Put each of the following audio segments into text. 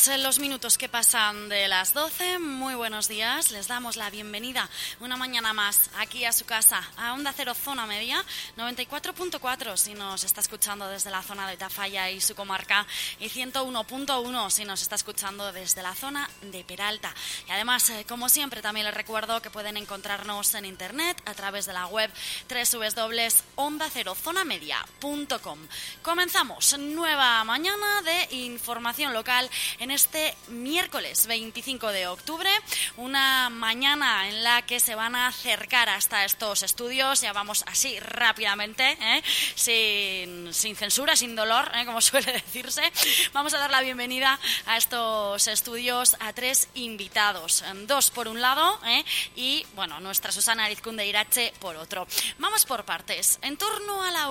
Contados los minutos que pasan de las 12, muy buenos días. Les damos la bienvenida una mañana más aquí a su casa, a Onda Cero Zona Media, 94.4 si nos está escuchando desde la zona de Tafalla y su comarca, y 101.1 si nos está escuchando desde la zona de Peralta. Y además, como siempre, también les recuerdo que pueden encontrarnos en internet a través de la web www.ondacerozonamedia.com. Comenzamos nueva mañana de información local en este miércoles 25 de octubre, una mañana en la que se van a acercar hasta estos estudios, ya vamos así rápidamente, sin censura, sin dolor, como suele decirse. Vamos a dar la bienvenida a estos estudios a tres invitados, dos por un lado, y bueno, nuestra Susana Arizcunde Irache por otro. Vamos por partes. En torno a la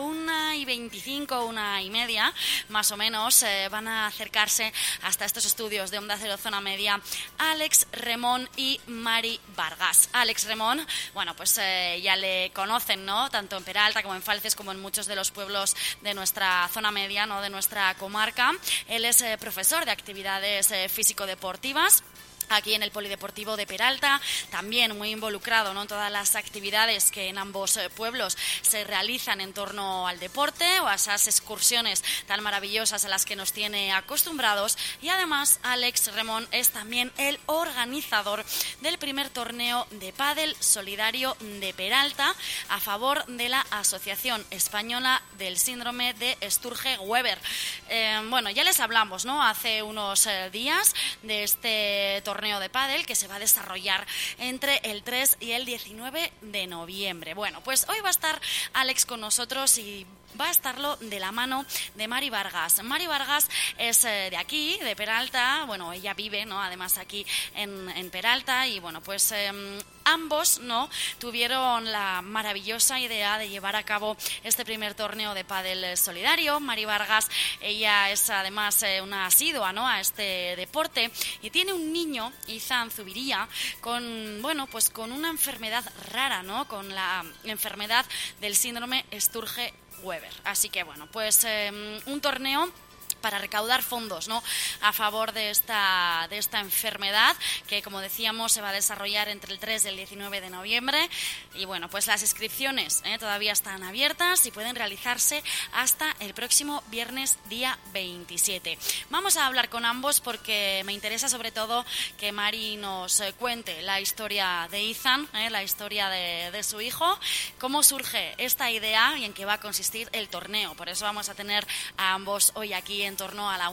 1:25, 1:30, más o menos, van a acercarse hasta estos estudios de Onda Cero Zona Media Alex Remón y Mari Vargas. Alex Remón, bueno, pues ya le conocen, ¿no? Tanto en Peralta como en Falces, como en muchos de los pueblos de nuestra zona media, ¿no? De nuestra comarca. Él es profesor de actividades físico-deportivas aquí en el Polideportivo de Peralta, también muy involucrado, ¿no? En todas las actividades que en ambos pueblos se realizan en torno al deporte o a esas excursiones tan maravillosas a las que nos tiene acostumbrados. Y además Alex Remón es también el organizador del primer torneo de pádel solidario de Peralta a favor de la Asociación Española del Síndrome de Sturge-Weber. Bueno, ya les hablamos, ¿no? Hace unos días de este torneo de pádel que se va a desarrollar entre el 3 y el 19 de noviembre. Bueno, pues hoy va a estar Alex con nosotros y va a estarlo de la mano de Mari Vargas. Mari Vargas es de aquí, de Peralta. Bueno, ella vive, ¿no? Además aquí en Peralta, y bueno, pues ambos, ¿no? Tuvieron la maravillosa idea de llevar a cabo este primer torneo de pádel solidario. Mari Vargas, ella es además una asidua, ¿no? A este deporte, y tiene un niño, Izan Zubiría, con, bueno, pues con una enfermedad rara, ¿no? Con la enfermedad del síndrome Sturge-Weber. Así que bueno, pues un torneo para recaudar fondos, ¿no? A favor de esta enfermedad que, como decíamos, se va a desarrollar entre el 3 y el 19 de noviembre. Y bueno, pues las inscripciones todavía están abiertas y pueden realizarse hasta el próximo viernes día 27. Vamos a hablar con ambos porque me interesa sobre todo que Mari nos cuente la historia de Izan, la historia de su hijo, cómo surge esta idea y en qué va a consistir el torneo. Por eso vamos a tener a ambos hoy aquí en torno a la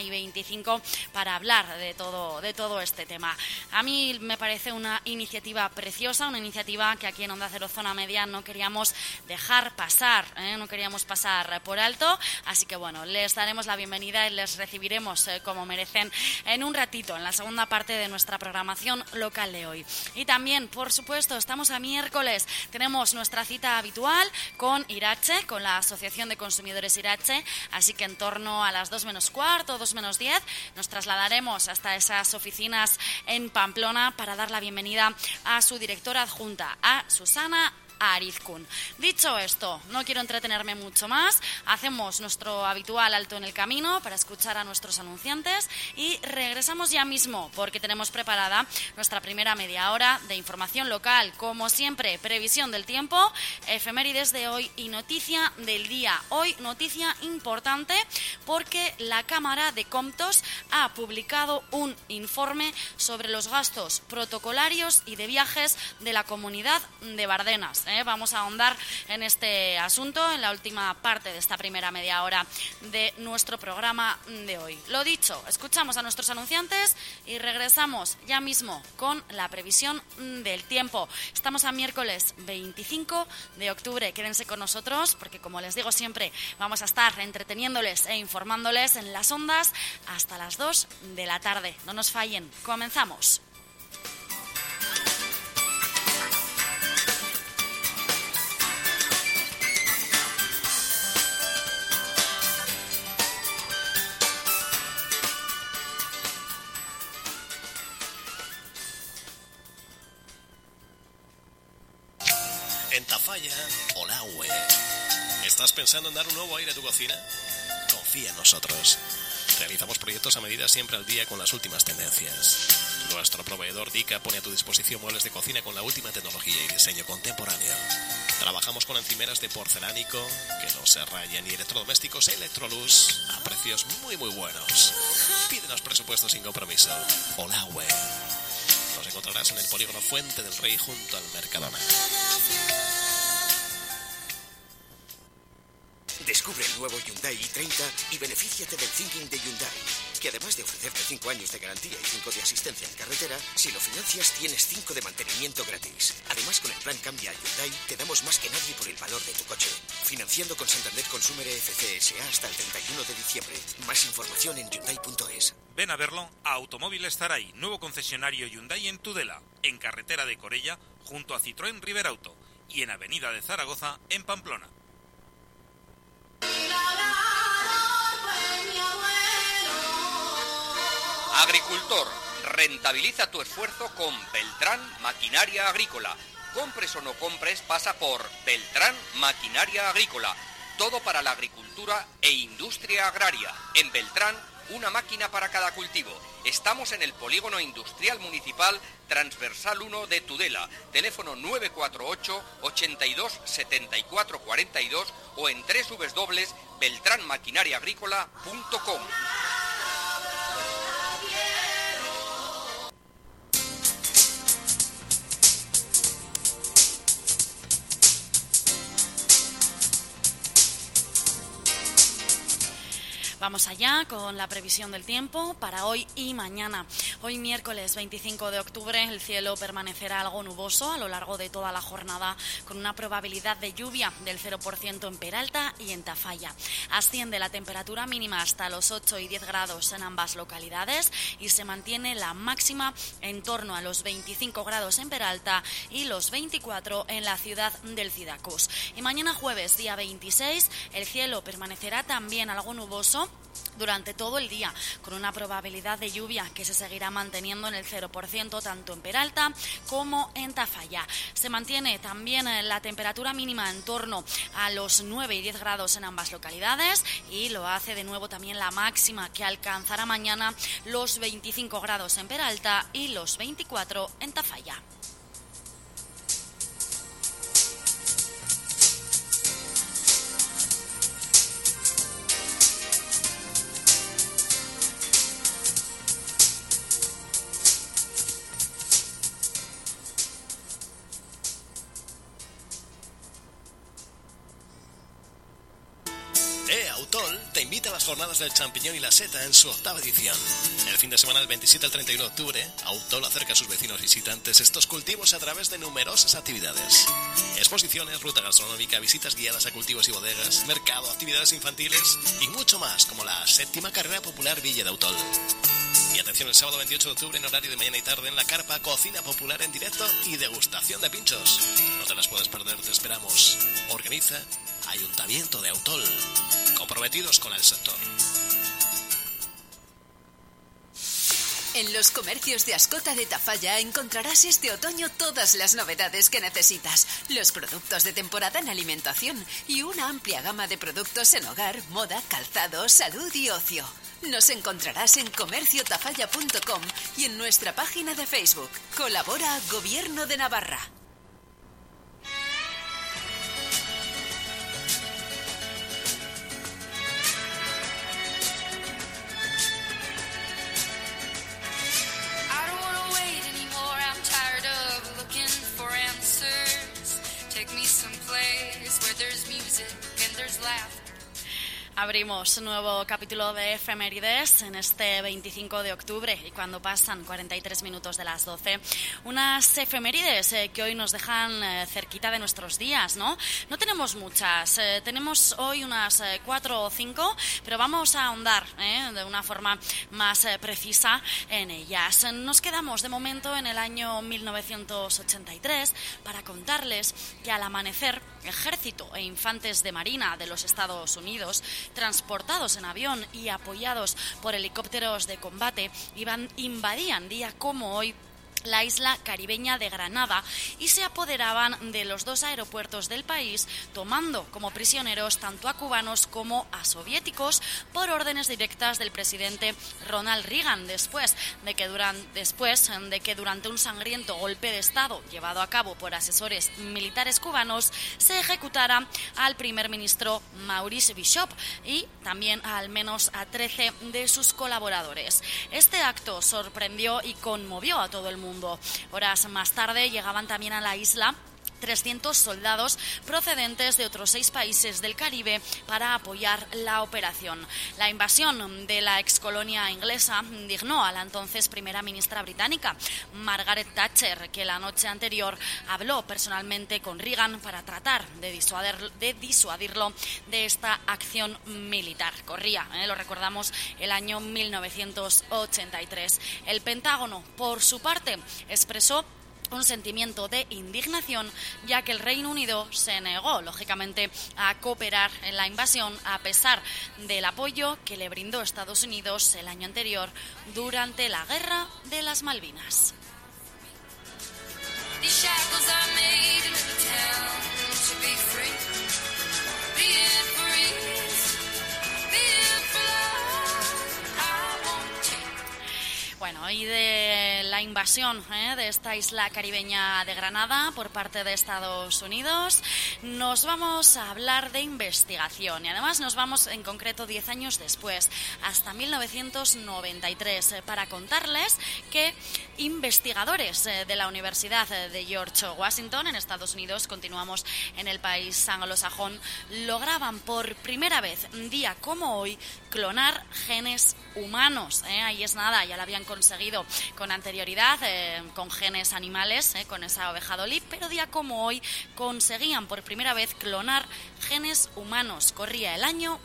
1:25 para hablar de todo este tema. A mí me parece una iniciativa preciosa, una iniciativa que aquí en Onda Cero Zona Media no queríamos dejar pasar, no queríamos pasar por alto, así que bueno, les daremos la bienvenida y les recibiremos como merecen en un ratito, en la segunda parte de nuestra programación local de hoy. Y también, por supuesto, estamos a miércoles, tenemos nuestra cita habitual con Irache, con la Asociación de Consumidores Irache, así que en torno a las 2 menos cuarto, 2 menos 10, nos trasladaremos hasta esas oficinas en Pamplona para dar la bienvenida a su directora adjunta, a Susana Arizcún. Dicho esto, no quiero entretenerme mucho más, hacemos nuestro habitual alto en el camino para escuchar a nuestros anunciantes y regresamos ya mismo porque tenemos preparada nuestra primera media hora de información local, como siempre, previsión del tiempo, efemérides de hoy y noticia del día. Hoy noticia importante porque la Cámara de Comptos ha publicado un informe sobre los gastos protocolarios y de viajes de la Comunidad de Bardenas. Vamos a ahondar en este asunto en la última parte de esta primera media hora de nuestro programa de hoy. Lo dicho, escuchamos a nuestros anunciantes y regresamos ya mismo con la previsión del tiempo. Estamos a miércoles 25 de octubre. Quédense con nosotros porque, como les digo siempre, vamos a estar entreteniéndoles e informándoles en las ondas hasta las 2 de la tarde. No nos fallen. Comenzamos. En Tafalla, Olaue. ¿Estás pensando en dar un nuevo aire a tu cocina? Confía en nosotros. Realizamos proyectos a medida, siempre al día con las últimas tendencias. Nuestro proveedor Dica pone a tu disposición muebles de cocina con la última tecnología y diseño contemporáneo. Trabajamos con encimeras de porcelánico que no se rayan y electrodomésticos Electrolux a precios muy buenos. Pídenos presupuestos sin compromiso. Hola, web. Nos encontrarás en el polígono Fuente del Rey junto al Mercadona. Descubre el nuevo Hyundai i30 y benefíciate del thinking de Hyundai, que además de ofrecerte 5 años de garantía y 5 de asistencia en carretera, si lo financias tienes 5 de mantenimiento gratis. Además, con el plan Cambia a Hyundai te damos más que nadie por el valor de tu coche. Financiando con Santander Consumer EFC SA hasta el 31 de diciembre. Más información en Hyundai.es. Ven a verlo a Automóviles Taray, nuevo concesionario Hyundai en Tudela, en carretera de Corella, junto a Citroën Riverauto, y en Avenida de Zaragoza, en Pamplona. Agricultor, rentabiliza tu esfuerzo con Beltrán Maquinaria Agrícola. Compres o no compres, pasa por Beltrán Maquinaria Agrícola. Todo para la agricultura e industria agraria. En Beltrán, una máquina para cada cultivo. Estamos en el Polígono Industrial Municipal Transversal 1 de Tudela. Teléfono 948 82 74 42 o en www.beltranmaquinariaagrícola.com. Vamos allá con la previsión del tiempo para hoy y mañana. Hoy miércoles 25 de octubre el cielo permanecerá algo nuboso a lo largo de toda la jornada, con una probabilidad de lluvia del 0% en Peralta y en Tafalla. Asciende la temperatura mínima hasta los 8 y 10 grados en ambas localidades y se mantiene la máxima en torno a los 25 grados en Peralta y los 24 en la ciudad del Cidacús. Y mañana jueves, día 26, el cielo permanecerá también algo nuboso durante todo el día, con una probabilidad de lluvia que se seguirá manteniendo en el 0% tanto en Peralta como en Tafalla. Se mantiene también la temperatura mínima en torno a los 9 y 10 grados en ambas localidades y lo hace de nuevo también la máxima, que alcanzará mañana los 25 grados en Peralta y los 24 en Tafalla. Autol te invita a las jornadas del champiñón y la seta en su 8ª edición. El fin de semana del 27 al 31 de octubre, Autol acerca a sus vecinos visitantes estos cultivos a través de numerosas actividades. Exposiciones, ruta gastronómica, visitas guiadas a cultivos y bodegas, mercado, actividades infantiles y mucho más, como la 7ª carrera popular Villa de Autol. Y atención, el sábado 28 de octubre, en horario de mañana y tarde, en la carpa, cocina popular en directo y degustación de pinchos. No te las puedes perder, te esperamos. Organiza Ayuntamiento de Autol, comprometidos con el sector. En los comercios de Ascota de Tafalla encontrarás este otoño todas las novedades que necesitas, los productos de temporada en alimentación y una amplia gama de productos en hogar, moda, calzado, salud y ocio. Nos encontrarás en comerciotafalla.com y en nuestra página de Facebook. Colabora Gobierno de Navarra. Abrimos un nuevo capítulo de Efemérides en este 25 de octubre y cuando pasan 43 minutos de las 12. Unas efemérides que hoy nos dejan cerquita de nuestros días, ¿no? No tenemos muchas, tenemos hoy unas 4 o 5, pero vamos a ahondar de una forma más precisa en ellas. Nos quedamos de momento en el año 1983 para contarles que al amanecer, ejército e infantes de marina de los Estados Unidos, transportados en avión y apoyados por helicópteros de combate, invadían día como hoy la isla caribeña de Granada y se apoderaban de los 2 aeropuertos del país, tomando como prisioneros tanto a cubanos como a soviéticos por órdenes directas del presidente Ronald Reagan, después de que durante un sangriento golpe de Estado llevado a cabo por asesores militares cubanos se ejecutara al primer ministro Maurice Bishop y también al menos a 13 de sus colaboradores. Este acto sorprendió y conmovió a todo el mundo. Horas más tarde llegaban también a la isla 300 soldados procedentes de otros 6 países del Caribe para apoyar la operación. La invasión de la excolonia inglesa indignó a la entonces primera ministra británica, Margaret Thatcher, que la noche anterior habló personalmente con Reagan para tratar de disuadirlo de esta acción militar. Corría, lo recordamos, el año 1983. El Pentágono, por su parte, expresó un sentimiento de indignación, ya que el Reino Unido se negó, lógicamente, a cooperar en la invasión a pesar del apoyo que le brindó Estados Unidos el año anterior durante la Guerra de las Malvinas. Bueno, y de la invasión de esta isla caribeña de Granada por parte de Estados Unidos, nos vamos a hablar de investigación y además nos vamos en concreto 10 años después, hasta 1993, para contarles que investigadores de la Universidad de George Washington en Estados Unidos, continuamos en el país anglosajón, lograban por primera vez, un día como hoy, clonar genes humanos. Ahí es nada, ya lo habían conseguido con anterioridad con genes animales, con esa oveja Dolly, pero día como hoy conseguían por primera vez clonar genes humanos. Corría el año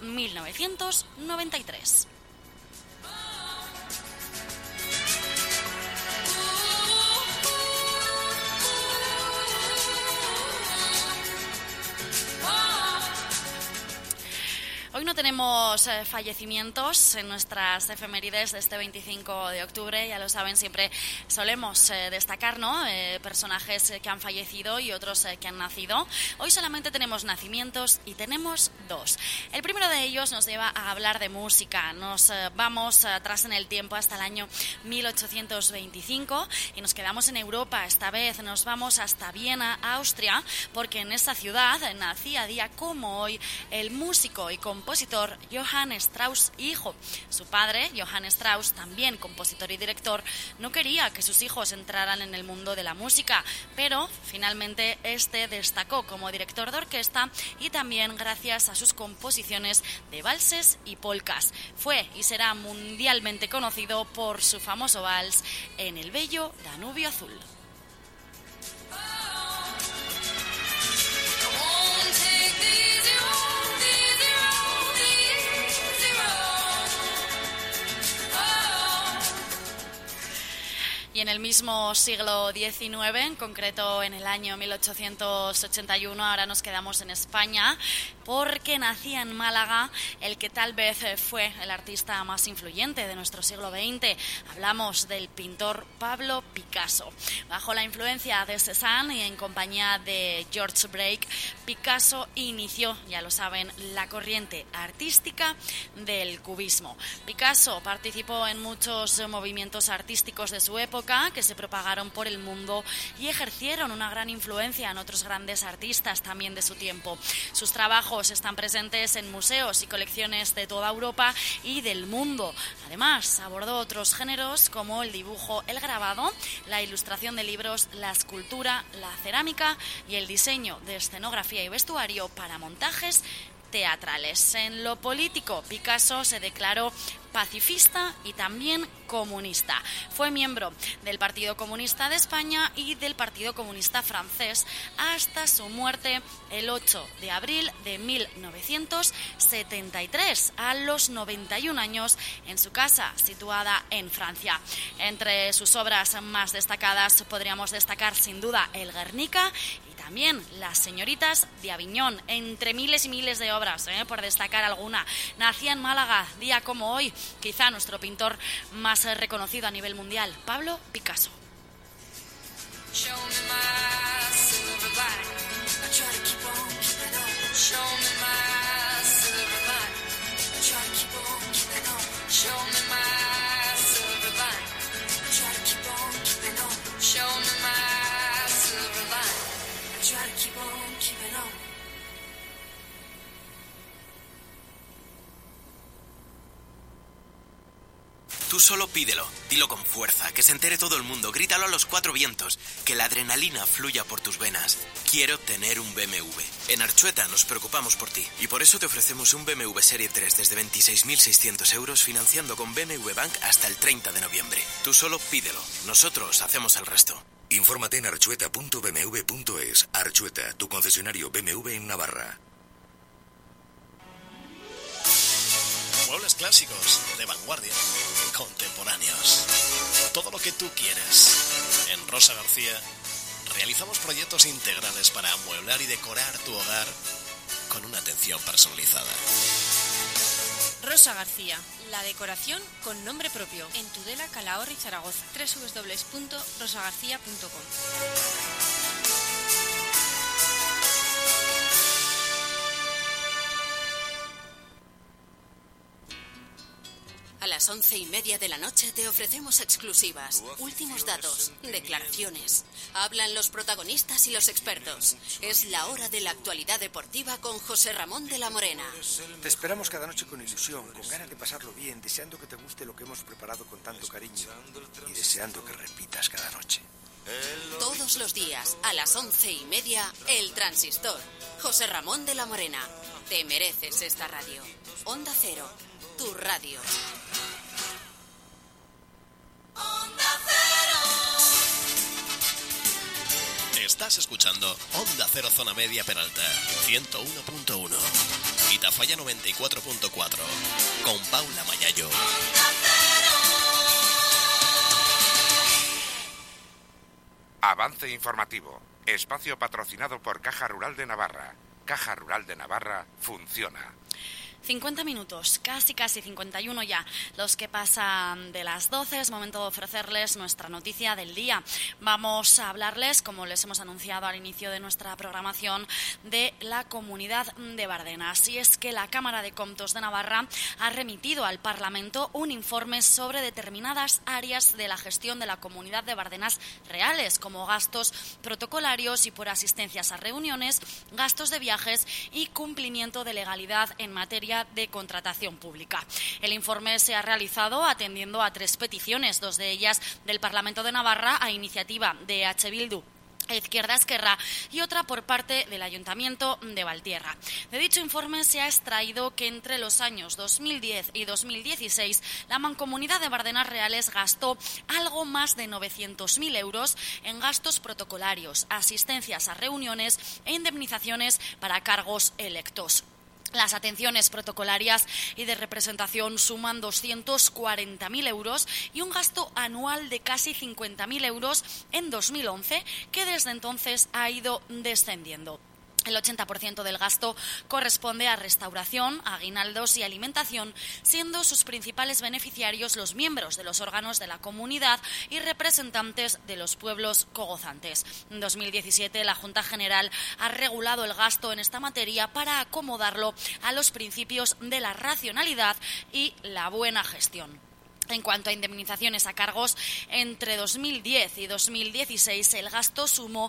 1993. Hoy no tenemos fallecimientos en nuestras efemérides de este 25 de octubre, ya lo saben, siempre solemos destacar, ¿no? Personajes que han fallecido y otros que han nacido. Hoy solamente tenemos nacimientos y tenemos 2. El primero de ellos nos lleva a hablar de música. Nos vamos atrás en el tiempo hasta el año 1825 y nos quedamos en Europa. Esta vez nos vamos hasta Viena, Austria, porque en esa ciudad nacía día como hoy el músico y compositor Johann Strauss hijo. Su padre, Johann Strauss, también compositor y director, no quería que sus hijos entraran en el mundo de la música, pero finalmente este destacó como director de orquesta y también gracias a sus composiciones de valses y polcas. Fue y será mundialmente conocido por su famoso vals En el bello Danubio azul. Y en el mismo siglo XIX, en concreto en el año 1881, ahora nos quedamos en España, porque nacía en Málaga el que tal vez fue el artista más influyente de nuestro siglo XX. Hablamos del pintor Pablo Picasso. Bajo la influencia de Cézanne y en compañía de George Braque, Picasso inició, ya lo saben, la corriente artística del cubismo. Picasso participó en muchos movimientos artísticos de su época que se propagaron por el mundo y ejercieron una gran influencia en otros grandes artistas también de su tiempo. Sus trabajos están presentes en museos y colecciones de toda Europa y del mundo. Además, abordó otros géneros como el dibujo, el grabado, la ilustración de libros, la escultura, la cerámica y el diseño de escenografía y vestuario para montajes teatrales. En lo político, Picasso se declaró pacifista y también comunista. Fue miembro del Partido Comunista de España y del Partido Comunista francés hasta su muerte el 8 de abril de 1973, a los 91 años, en su casa situada en Francia. Entre sus obras más destacadas podríamos destacar sin duda el Guernica y también Las señoritas de Aviñón, entre miles y miles de obras, por destacar alguna. Nacía en Málaga, día como hoy, quizá nuestro pintor más reconocido a nivel mundial, Pablo Picasso. Show me my silver lining. I try to keep on keeping on. Show me my silver lining. I try to keep on keeping on. Show me my silver lining. I try to keep on keeping on. Show me my silver lining. I try to keep on keeping on. Tú solo pídelo, dilo con fuerza, que se entere todo el mundo, grítalo a los 4 vientos, que la adrenalina fluya por tus venas. Quiero tener un BMW. En Archueta nos preocupamos por ti y por eso te ofrecemos un BMW Serie 3 desde 26.600 euros financiando con BMW Bank hasta el 30 de noviembre. Tú solo pídelo, nosotros hacemos el resto. Infórmate en archueta.bmw.es. Archueta, tu concesionario BMW en Navarra. Muebles clásicos, de vanguardia, contemporáneos. Todo lo que tú quieres. En Rosa García realizamos proyectos integrales para amueblar y decorar tu hogar con una atención personalizada. Rosa García, la decoración con nombre propio. En Tudela, Calahorra y Zaragoza. www.rosagarcía.com. A las 11:30 de la noche te ofrecemos exclusivas, últimos datos, declaraciones. Hablan los protagonistas y los expertos. Es la hora de la actualidad deportiva con José Ramón de la Morena. Te esperamos cada noche con ilusión, con ganas de pasarlo bien, deseando que te guste lo que hemos preparado con tanto cariño y deseando que repitas cada noche. Todos los días, a las 11:30, El Transistor. José Ramón de la Morena. Te mereces esta radio. Onda Cero, tu radio. Estás escuchando Onda Cero Zona Media Peralta 101.1 y Tafalla 94.4 con Paula Mayayo. Avance informativo. Espacio patrocinado por Caja Rural de Navarra. Caja Rural de Navarra funciona. 50 minutos, casi 51 ya, los que pasan de las 12, es momento de ofrecerles nuestra noticia del día. Vamos a hablarles, como les hemos anunciado al inicio de nuestra programación, de la Comunidad de Bardenas. Y es que la Cámara de Comptos de Navarra ha remitido al Parlamento un informe sobre determinadas áreas de la gestión de la Comunidad de Bardenas reales, como gastos protocolarios y por asistencias a reuniones, gastos de viajes y cumplimiento de legalidad en materia de contratación pública. El informe se ha realizado atendiendo a 3 peticiones, 2 de ellas del Parlamento de Navarra a iniciativa de EH Bildu, Izquierda Esquerra, y otra por parte del Ayuntamiento de Valtierra. De dicho informe se ha extraído que entre los años 2010 y 2016 la Mancomunidad de Bardenas Reales gastó algo más de 900.000 euros en gastos protocolarios, asistencias a reuniones e indemnizaciones para cargos electos. Las atenciones protocolarias y de representación suman 240.000 euros y un gasto anual de casi 50.000 euros en 2011, que desde entonces ha ido descendiendo. El 80% del gasto corresponde a restauración, aguinaldos y alimentación, siendo sus principales beneficiarios los miembros de los órganos de la comunidad y representantes de los pueblos cogozantes. En 2017, la Junta General ha regulado el gasto en esta materia para acomodarlo a los principios de la racionalidad y la buena gestión. En cuanto a indemnizaciones a cargos, entre 2010 y 2016 el gasto sumó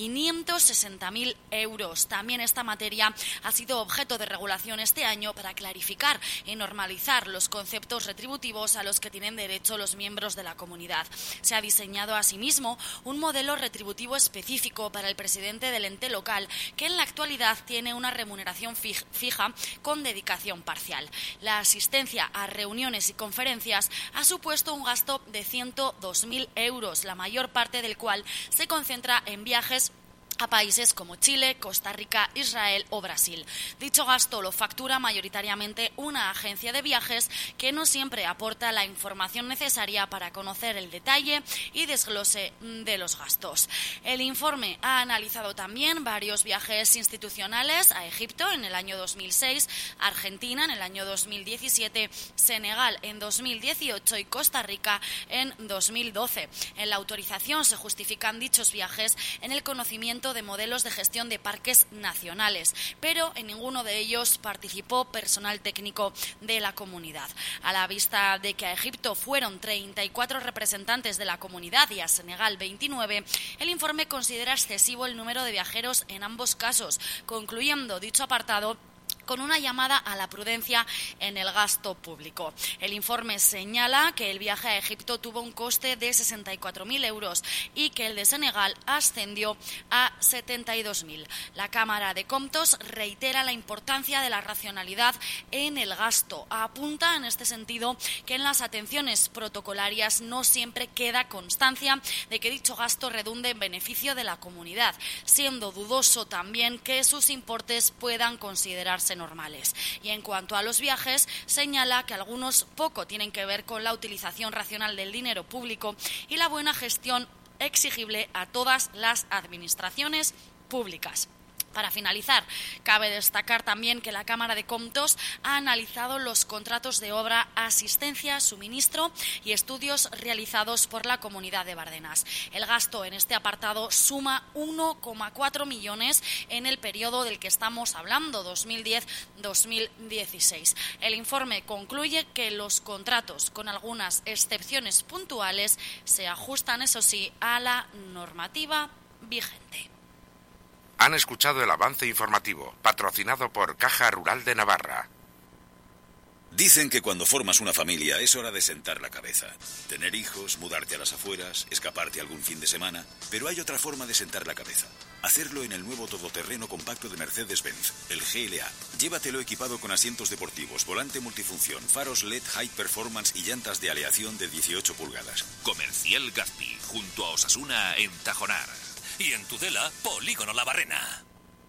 560.000 euros. También esta materia ha sido objeto de regulación este año para clarificar y normalizar los conceptos retributivos a los que tienen derecho los miembros de la comunidad. Se ha diseñado asimismo un modelo retributivo específico para el presidente del ente local, que en la actualidad tiene una remuneración fija con dedicación parcial. La asistencia a reuniones y conferencias ha supuesto un gasto de 102.000 euros, la mayor parte del cual se concentra en viajes a países como Chile, Costa Rica, Israel o Brasil. Dicho gasto lo factura mayoritariamente una agencia de viajes que no siempre aporta la información necesaria para conocer el detalle y desglose de los gastos. El informe ha analizado también varios viajes institucionales a Egipto en el año 2006, Argentina en el año 2017, Senegal en 2018 y Costa Rica en 2012. En la autorización se justifican dichos viajes en el conocimiento de modelos de gestión de parques nacionales, pero en ninguno de ellos participó personal técnico de la comunidad. A la vista de que a Egipto fueron 34 representantes de la comunidad y a Senegal 29, el informe considera excesivo el número de viajeros en ambos casos, concluyendo dicho apartado con una llamada a la prudencia en el gasto público. El informe señala que el viaje a Egipto tuvo un coste de 64.000 euros y que el de Senegal ascendió a 72.000. La Cámara de Comptos reitera la importancia de la racionalidad en el gasto. Apunta en este sentido que en las atenciones protocolarias no siempre queda constancia de que dicho gasto redunde en beneficio de la comunidad, siendo dudoso también que sus importes puedan considerarse normales. Y en cuanto a los viajes, señala que algunos poco tienen que ver con la utilización racional del dinero público y la buena gestión exigible a todas las administraciones públicas. Para finalizar, cabe destacar también que la Cámara de Comptos ha analizado los contratos de obra, asistencia, suministro y estudios realizados por la Comunidad de Bardenas. El gasto en este apartado suma 1,4 millones en el periodo del que estamos hablando, 2010-2016. El informe concluye que los contratos, con algunas excepciones puntuales, se ajustan, eso sí, a la normativa vigente. Han escuchado el avance informativo, patrocinado por Caja Rural de Navarra. Dicen que cuando formas una familia es hora de sentar la cabeza. Tener hijos, mudarte a las afueras, escaparte algún fin de semana. Pero hay otra forma de sentar la cabeza. Hacerlo en el nuevo todoterreno compacto de Mercedes-Benz, el GLA. Llévatelo equipado con asientos deportivos, volante multifunción, faros LED High Performance y llantas de aleación de 18 pulgadas. Comercial Gazpi, junto a Osasuna en Tajonar. Y en Tudela, Polígono La Barrena.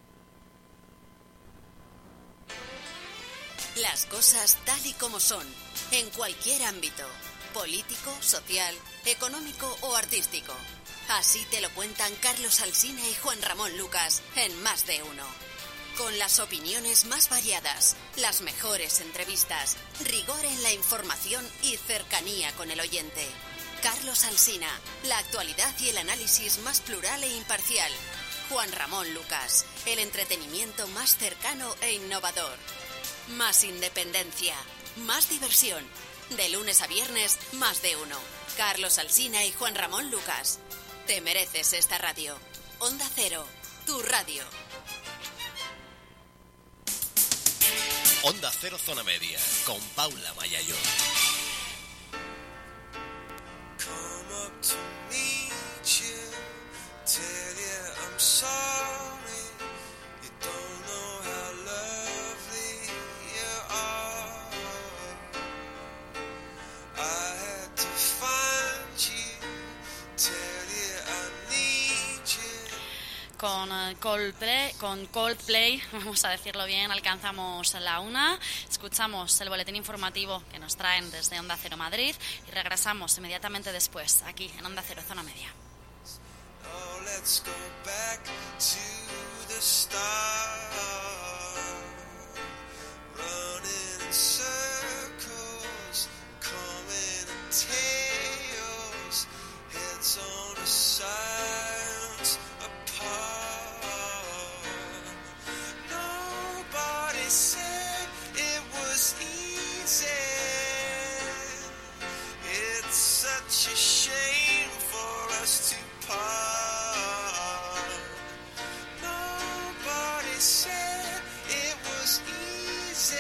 Las cosas tal y como son, en cualquier ámbito, político, social, económico o artístico. Así te lo cuentan Carlos Alsina y Juan Ramón Lucas en Más de Uno. Con las opiniones más variadas, las mejores entrevistas, rigor en la información y cercanía con el oyente. Carlos Alsina, la actualidad y el análisis más plural e imparcial. Juan Ramón Lucas, el entretenimiento más cercano e innovador. Más independencia, más diversión. De lunes a viernes, Más de Uno. Carlos Alsina y Juan Ramón Lucas. Te mereces esta radio. Onda Cero, tu radio. Onda Cero Zona Media, con Paula Mayayo. To meet you, tell you I'm sorry. You don't know how lovely you are. I had to find you, tell you I need you. Con Coldplay, vamos a decirlo bien, alcanzamos la 1, escuchamos el boletín informativo que nos traen desde Onda Cero Madrid y regresamos inmediatamente después, aquí en Onda Cero Zona Media. Oh, let's go back to the start. Running in circles, coming in tails, heads on a silence apart. Nobody said it was easy. It's such a shame for us to part. Nobody said it was easy.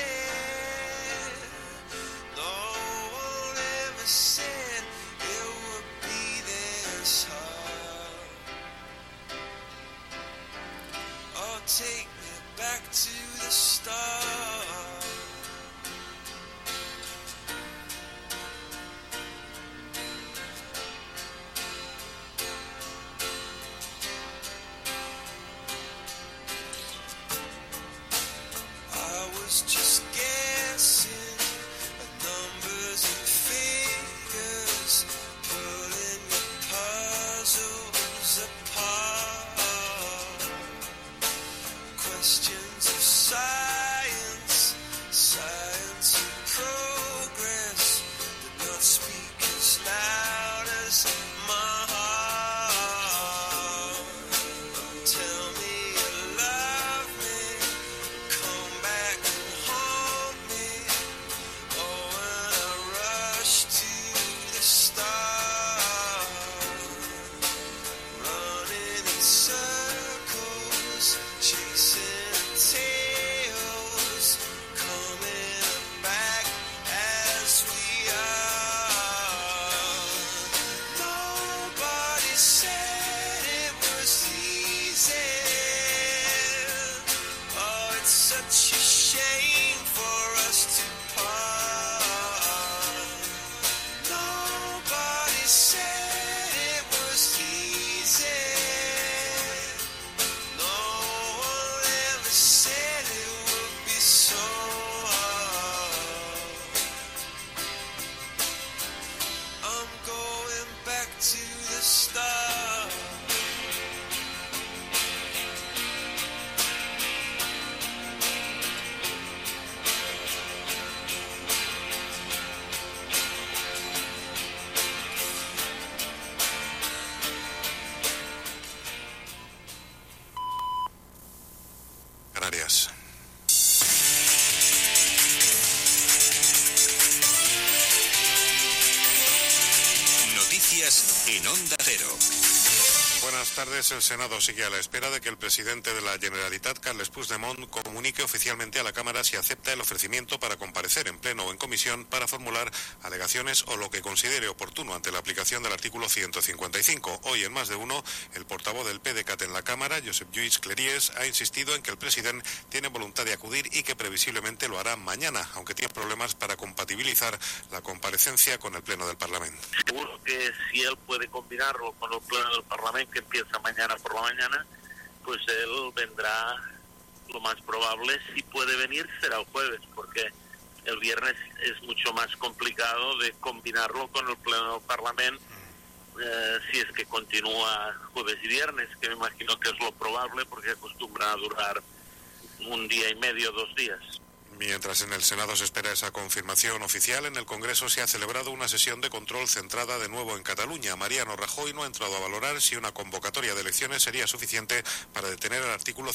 No one ever said it would be this hard. Oh, take me back to the start. questions of science, science and progress, did not speak as loud as my heart. Tell me you love me, come back and haunt me. Oh, when I rush to the start, running in circles, chasing tails, coming back as we are. Nobody said it was easy. Oh, it's such a shame for us to part. Nobody said it was easy. No one ever said it would be so hard. I'm going back to the start. Canarias. Noticias en Onda Cero. Buenas tardes. El Senado sigue a la espera de que el presidente de la Generalitat, Carles Puigdemont, comunique oficialmente a la Cámara si acepta el ofrecimiento para comparecer en pleno o en comisión para formular alegaciones o lo que considere oportuno ante la aplicación del artículo 155. Hoy, en más de uno, el portavoz del PDeCAT en la Cámara, Josep Lluís Cleries, ha insistido en que el presidente tiene voluntad de acudir y que previsiblemente lo hará mañana, aunque tiene problemas para compatibilizar la comparecencia con el pleno del Parlamento. Seguro que si él puede combinarlo con el pleno del Parlamento, que empieza mañana por la mañana, pues él vendrá. Lo más probable, si puede venir, será el jueves, porque el viernes es mucho más complicado de combinarlo con el pleno del Parlamento, si es que continúa jueves y viernes, que me imagino que es lo probable, porque acostumbra a durar un día y medio, 2 días. Mientras en el Senado se espera esa confirmación oficial, en el Congreso se ha celebrado una sesión de control centrada de nuevo en Cataluña. Mariano Rajoy no ha entrado a valorar si una convocatoria de elecciones sería suficiente para detener el artículo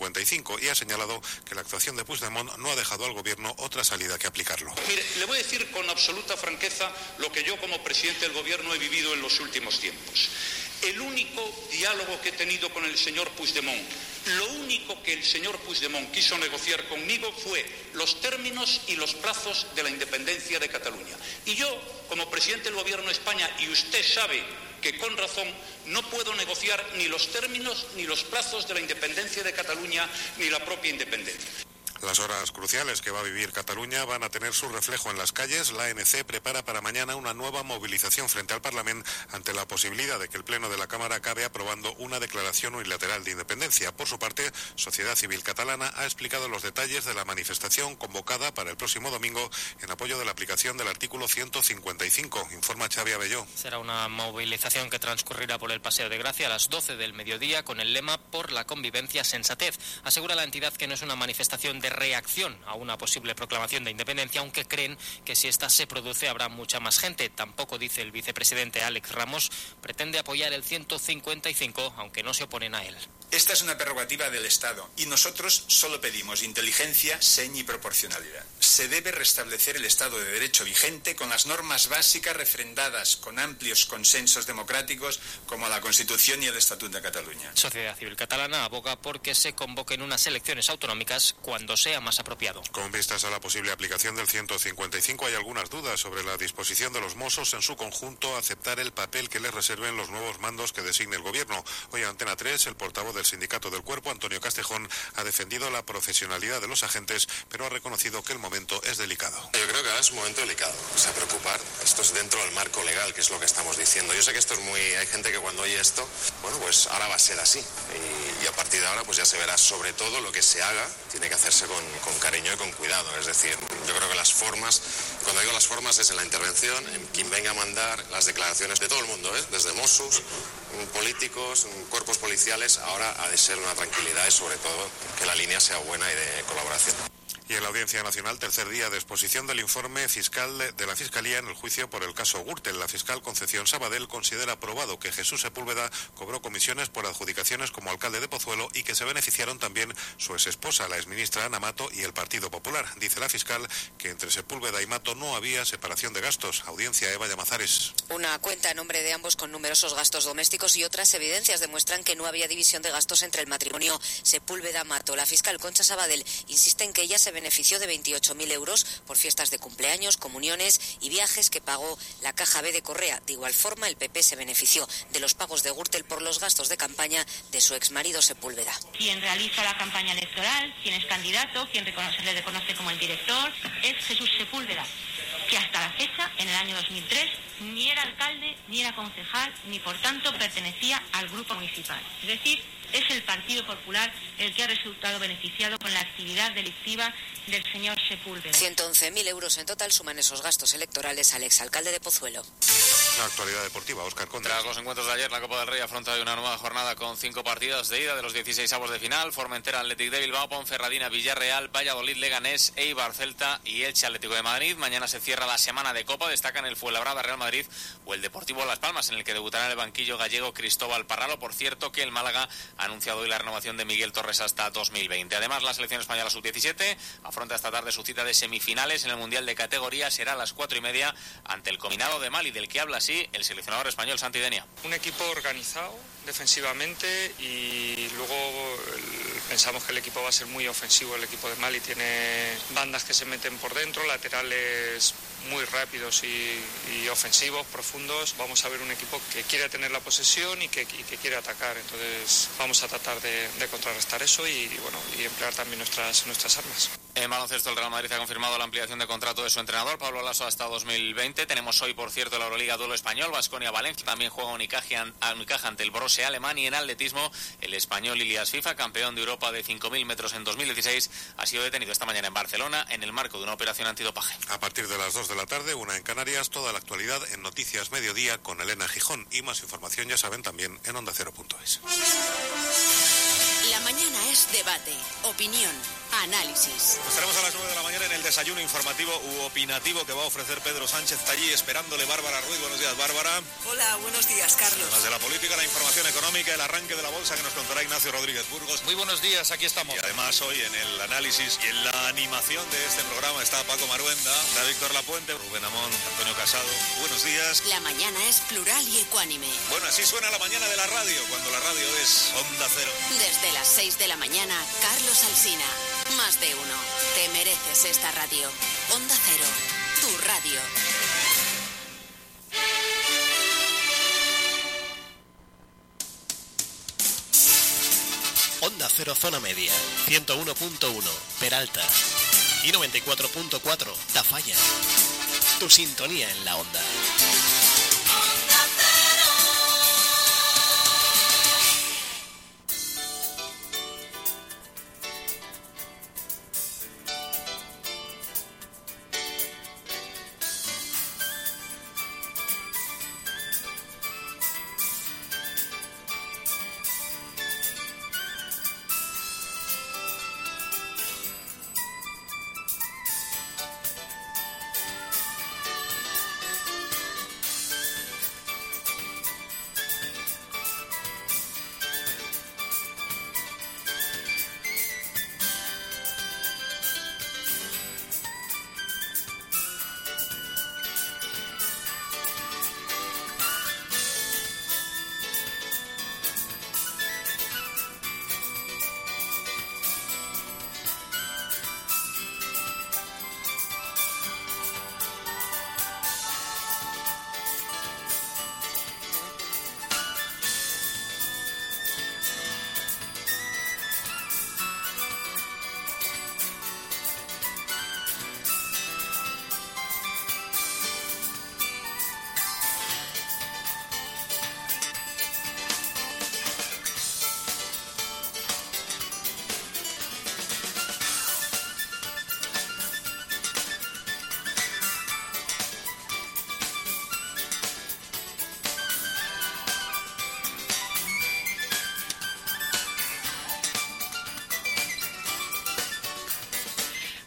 155 y ha señalado que la actuación de Puigdemont no ha dejado al Gobierno otra salida que aplicarlo. Mire, le voy a decir con absoluta franqueza lo que yo como presidente del Gobierno he vivido en los últimos tiempos. El único diálogo que he tenido con el señor Puigdemont, lo único que el señor Puigdemont quiso negociar conmigo fue los términos y los plazos de la independencia de Cataluña. Y yo, como presidente del Gobierno de España, y usted sabe que con razón, no puedo negociar ni los términos ni los plazos de la independencia de Cataluña ni la propia independencia. Las horas cruciales que va a vivir Cataluña van a tener su reflejo en las calles. La ANC prepara para mañana una nueva movilización frente al Parlamento ante la posibilidad de que el Pleno de la Cámara acabe aprobando una declaración unilateral de independencia. Por su parte, Sociedad Civil Catalana ha explicado los detalles de la manifestación convocada para el próximo domingo en apoyo de la aplicación del artículo 155. Informa Xavi Abelló. Será una movilización que transcurrirá por el Paseo de Gracia a las 12 del mediodía con el lema "Por la convivencia, sensatez". Asegura la entidad que no es una manifestación de reacción a una posible proclamación de independencia, aunque creen que si esta se produce habrá mucha más gente. Tampoco, dice el vicepresidente Àlex Ramos, pretende apoyar el 155, aunque no se oponen a él. Esta es una prerrogativa del Estado y nosotros solo pedimos inteligencia, seña y proporcionalidad. Se debe restablecer el Estado de Derecho vigente con las normas básicas refrendadas con amplios consensos democráticos como la Constitución y el Estatut de Cataluña. Sociedad Civil Catalana aboga por que se convoquen unas elecciones autonómicas cuando sea más apropiado. Con vistas a la posible aplicación del 155 hay algunas dudas sobre la disposición de los Mossos en su conjunto a aceptar el papel que les reserven los nuevos mandos que designe el Gobierno. Hoy en Antena 3, el portavoz del Sindicato del Cuerpo, Antonio Castejón, ha defendido la profesionalidad de los agentes, pero ha reconocido que el momento es delicado. Yo creo que ahora es un momento delicado. O sea, preocupar, esto es dentro del marco legal, que es lo que estamos diciendo. Yo sé que esto es muy... Hay gente que cuando oye esto, bueno, pues ahora va a ser así. Y a partir de ahora, pues ya se verá sobre todo lo que se haga, tiene que hacerse con cariño y con cuidado. Es decir, yo creo que las formas, cuando digo las formas es en la intervención, en quien venga a mandar las declaraciones de todo el mundo, desde Mossos, políticos, cuerpos policiales, ahora ha de ser una tranquilidad y sobre todo que la línea sea buena y de colaboración. Y en la Audiencia Nacional, tercer día de exposición del informe fiscal de la Fiscalía en el juicio por el caso Gürtel. La fiscal Concepción Sabadell considera probado que Jesús Sepúlveda cobró comisiones por adjudicaciones como alcalde de Pozuelo y que se beneficiaron también su exesposa, la exministra Ana Mato, y el Partido Popular. Dice la fiscal que entre Sepúlveda y Mato no había separación de gastos. Audiencia, Eva Llamazares. Una cuenta a nombre de ambos con numerosos gastos domésticos y otras evidencias demuestran que no había división de gastos entre el matrimonio Sepúlveda-Mato. La fiscal Concha Sabadell insiste en que ella se benefició de 28.000 euros por fiestas de cumpleaños, comuniones y viajes que pagó la Caja B de Correa. De igual forma, el PP se benefició de los pagos de Gürtel por los gastos de campaña de su exmarido Sepúlveda. Quien realiza la campaña electoral, quien es candidato, quien se le reconoce como el director, es Jesús Sepúlveda, que hasta la fecha, en el año 2003, ni era alcalde, ni era concejal, ni por tanto pertenecía al grupo municipal. Es decir, es el Partido Popular el que ha resultado beneficiado con la actividad delictiva del señor Sepúlveda. 111.000 euros en total suman esos gastos electorales al exalcalde de Pozuelo. La actualidad deportiva, Óscar Conde. Tras los encuentros de ayer, la Copa del Rey afronta hoy una nueva jornada con 5 partidos de ida de los 16avos de final. Formentera, Athletic de Bilbao, Ponferradina, Villarreal, Valladolid, Leganés, Eibar, Celta y Elche, Atlético de Madrid. Mañana se cierra la semana de Copa. Destacan el Fuenlabrada, Real Madrid o el Deportivo Las Palmas, en el que debutará en el banquillo gallego Cristóbal Parralo. Por cierto, que el Málaga ha anunciado hoy la renovación de Miguel Torres hasta 2020. Además, la selección española sub-17 afronta esta tarde su cita de semifinales en el Mundial de Categoría. Será a las 4:30 ante el combinado de Mali, del que habla así el seleccionador español Santi Denia. Un equipo organizado defensivamente y luego pensamos que el equipo va a ser muy ofensivo. El equipo de Mali tiene bandas que se meten por dentro, laterales muy rápidos y ofensivos, profundos. Vamos a ver un equipo que quiere tener la posesión y que quiere atacar. Entonces vamos a tratar de contrarrestar eso y emplear también nuestras armas. En baloncesto, el Real Madrid ha confirmado la ampliación de contrato de su entrenador, Pablo Lasso, hasta 2020. Tenemos hoy, por cierto, la Euroliga duelo español, Baskonia-Valencia. También juega Unicaja ante el Borussia alemán. Y en atletismo, el español Ilias Fifa, campeón de Europa de 5.000 metros en 2016, ha sido detenido esta mañana en Barcelona en el marco de una operación antidopaje. A partir de las 2 de la tarde, 1 en Canarias, toda la actualidad en Noticias Mediodía con Elena Gijón. Y más información, ya saben, también en ondacero.es. La mañana es debate, opinión, análisis. Estaremos a las 9 de la mañana en el desayuno informativo u opinativo que va a ofrecer Pedro Sánchez. Está allí esperándole Bárbara Ruiz. Buenos días, Bárbara. Hola, buenos días, Carlos. Más de la política, la información económica, el arranque de la bolsa que nos contará Ignacio Rodríguez Burgos. Muy buenos días, aquí estamos. Y además hoy en el análisis y en la animación de este programa está Paco Maruenda, está Víctor Lapuente, Rubén Amón, Antonio Casado. Buenos días. La mañana es plural y ecuánime. Bueno, así suena la mañana de la radio, cuando la radio es Onda Cero. Desde las 6 de la mañana, Carlos Alsina. Más de uno. Te mereces esta radio. Onda Cero, tu radio. Onda Cero Zona Media, 101.1 Peralta y 94.4 Tafalla. Tu sintonía en la onda.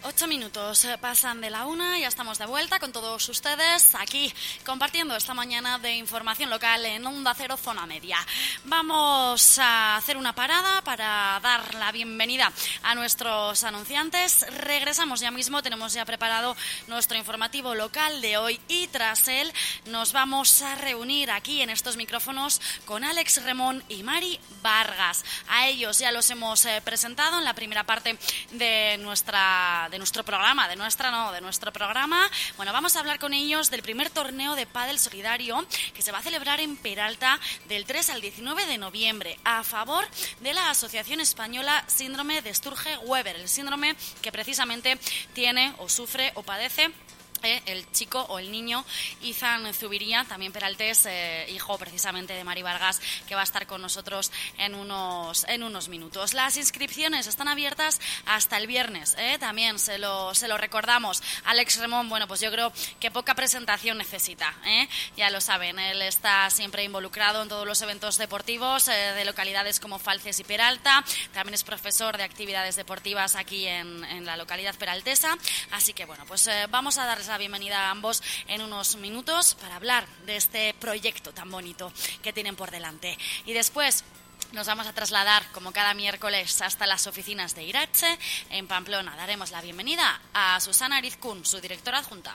8 minutos pasan de la 1, ya estamos de vuelta con todos ustedes aquí compartiendo esta mañana de información local en Onda Cero Zona Media. Vamos a hacer una parada para dar la bienvenida a nuestros anunciantes. Regresamos ya mismo, tenemos ya preparado nuestro informativo local de hoy y tras él nos vamos a reunir aquí en estos micrófonos con Alex Remón y Mari Vargas. A ellos ya los hemos presentado en la primera parte de nuestro programa. Bueno, vamos a hablar con ellos del primer torneo de pádel solidario que se va a celebrar en Peralta del 3 al 19 de noviembre a favor de la Asociación Española Síndrome de Sturge-Weber, el síndrome que precisamente tiene o sufre o padece el chico o el niño Izan Zubiría, también peraltés, hijo precisamente de Mari Vargas, que va a estar con nosotros en unos minutos. Las inscripciones están abiertas hasta el viernes, también se lo recordamos. Alex Remón, bueno, pues yo creo que poca presentación necesita, ya lo saben, él está siempre involucrado en todos los eventos deportivos de localidades como Falces y Peralta, también es profesor de actividades deportivas aquí en la localidad peraltesa, así que bueno, pues vamos a darles la bienvenida a ambos en unos minutos para hablar de este proyecto tan bonito que tienen por delante. Y después nos vamos a trasladar, como cada miércoles, hasta las oficinas de Irache, en Pamplona. Daremos la bienvenida a Susana Arizkun, su directora adjunta.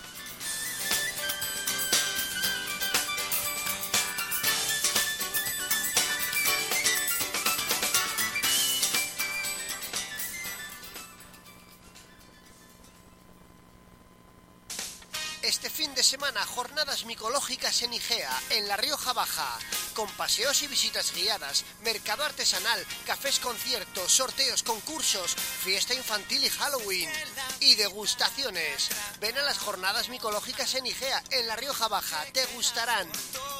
Este fin de semana, jornadas micológicas en Igea, en La Rioja Baja, con paseos y visitas guiadas, mercado artesanal, cafés conciertos, sorteos, concursos, fiesta infantil y Halloween, y degustaciones. Ven a las jornadas micológicas en Igea, en La Rioja Baja, te gustarán.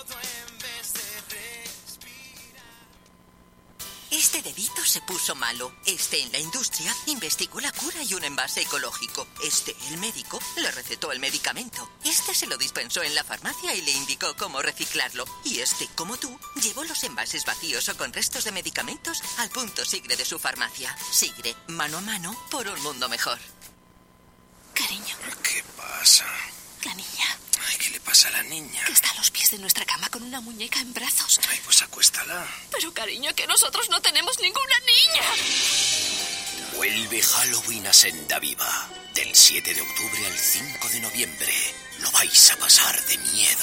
Este dedito se puso malo. Este en la industria investigó la cura y un envase ecológico. Este, el médico, le recetó el medicamento. Este se lo dispensó en la farmacia y le indicó cómo reciclarlo. Y este, como tú, llevó los envases vacíos o con restos de medicamentos al punto Sigre de su farmacia. Sigre, mano a mano, por un mundo mejor. Cariño. ¿Qué pasa? La niña. Ay, ¿qué le pasa a la niña? Que está a los pies de nuestra cama con una muñeca en brazos. Ay, pues acuéstala. Pero cariño, que nosotros no tenemos ninguna niña. Vuelve Halloween a Senda Viva. Del 7 de octubre al 5 de noviembre. Lo vais a pasar de miedo.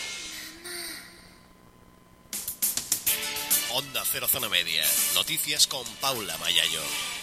Onda Cero Zona Media. Noticias con Paula Mayayo.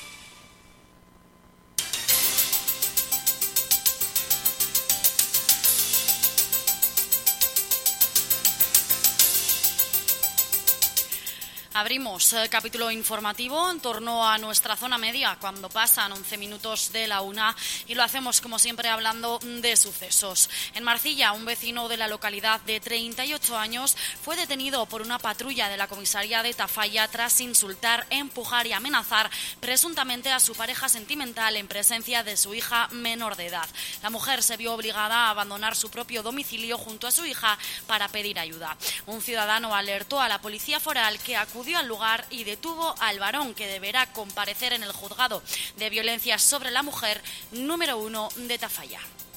Abrimos el capítulo informativo en torno a nuestra zona media cuando pasan 11 minutos de la 1 y lo hacemos como siempre hablando de sucesos. En Marcilla, un vecino de la localidad de 38 años fue detenido por una patrulla de la comisaría de Tafalla tras insultar, empujar y amenazar presuntamente a su pareja sentimental en presencia de su hija menor de edad. La mujer se vio obligada a abandonar su propio domicilio junto a su hija para pedir ayuda. Un ciudadano alertó a la policía foral que acudió al lugar y detuvo al varón que deberá comparecer en el juzgado de violencia sobre la mujer número 1 de Tafalla.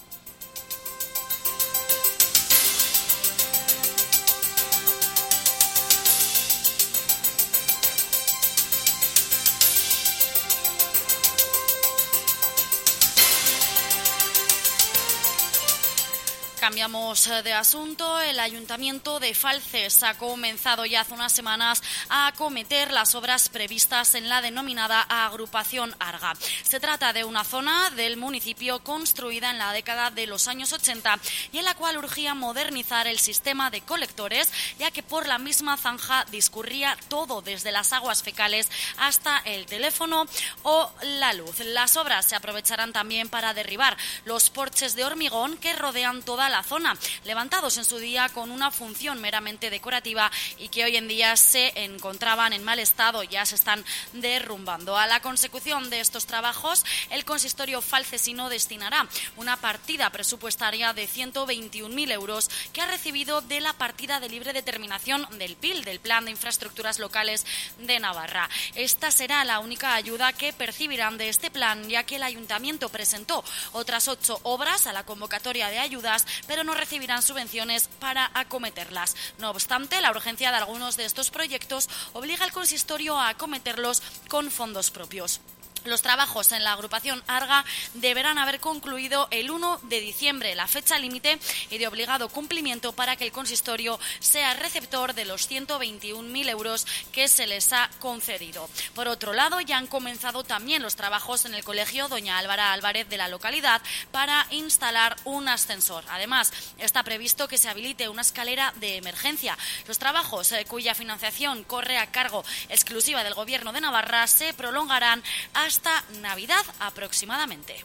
Cambiamos de asunto. El Ayuntamiento de Falces ha comenzado ya hace unas semanas a acometer las obras previstas en la denominada agrupación Arga. Se trata de una zona del municipio construida en la década de los años 80 y en la cual urgía modernizar el sistema de colectores, ya que por la misma zanja discurría todo desde las aguas fecales hasta el teléfono o la luz. Las obras se aprovecharán también para derribar los porches de hormigón que rodean toda la la zona, levantados en su día con una función meramente decorativa y que hoy en día se encontraban en mal estado, ya se están derrumbando. A la consecución de estos trabajos, el consistorio falcesino destinará una partida presupuestaria de 121.000 euros que ha recibido de la partida de libre determinación del PIL, del Plan de Infraestructuras Locales de Navarra. Esta será la única ayuda que percibirán de este plan, ya que el Ayuntamiento presentó otras 8 obras a la convocatoria de ayudas, pero no recibirán subvenciones para acometerlas. No obstante, la urgencia de algunos de estos proyectos obliga al consistorio a acometerlos con fondos propios. Los trabajos en la agrupación Arga deberán haber concluido el 1 de diciembre, la fecha límite y de obligado cumplimiento para que el consistorio sea receptor de los 121.000 euros que se les ha concedido. Por otro lado, ya han comenzado también los trabajos en el colegio Doña Álvara Álvarez de la localidad para instalar un ascensor. Además, está previsto que se habilite una escalera de emergencia. Los trabajos, cuya financiación corre a cargo exclusiva del Gobierno de Navarra, se prolongarán hasta Navidad aproximadamente.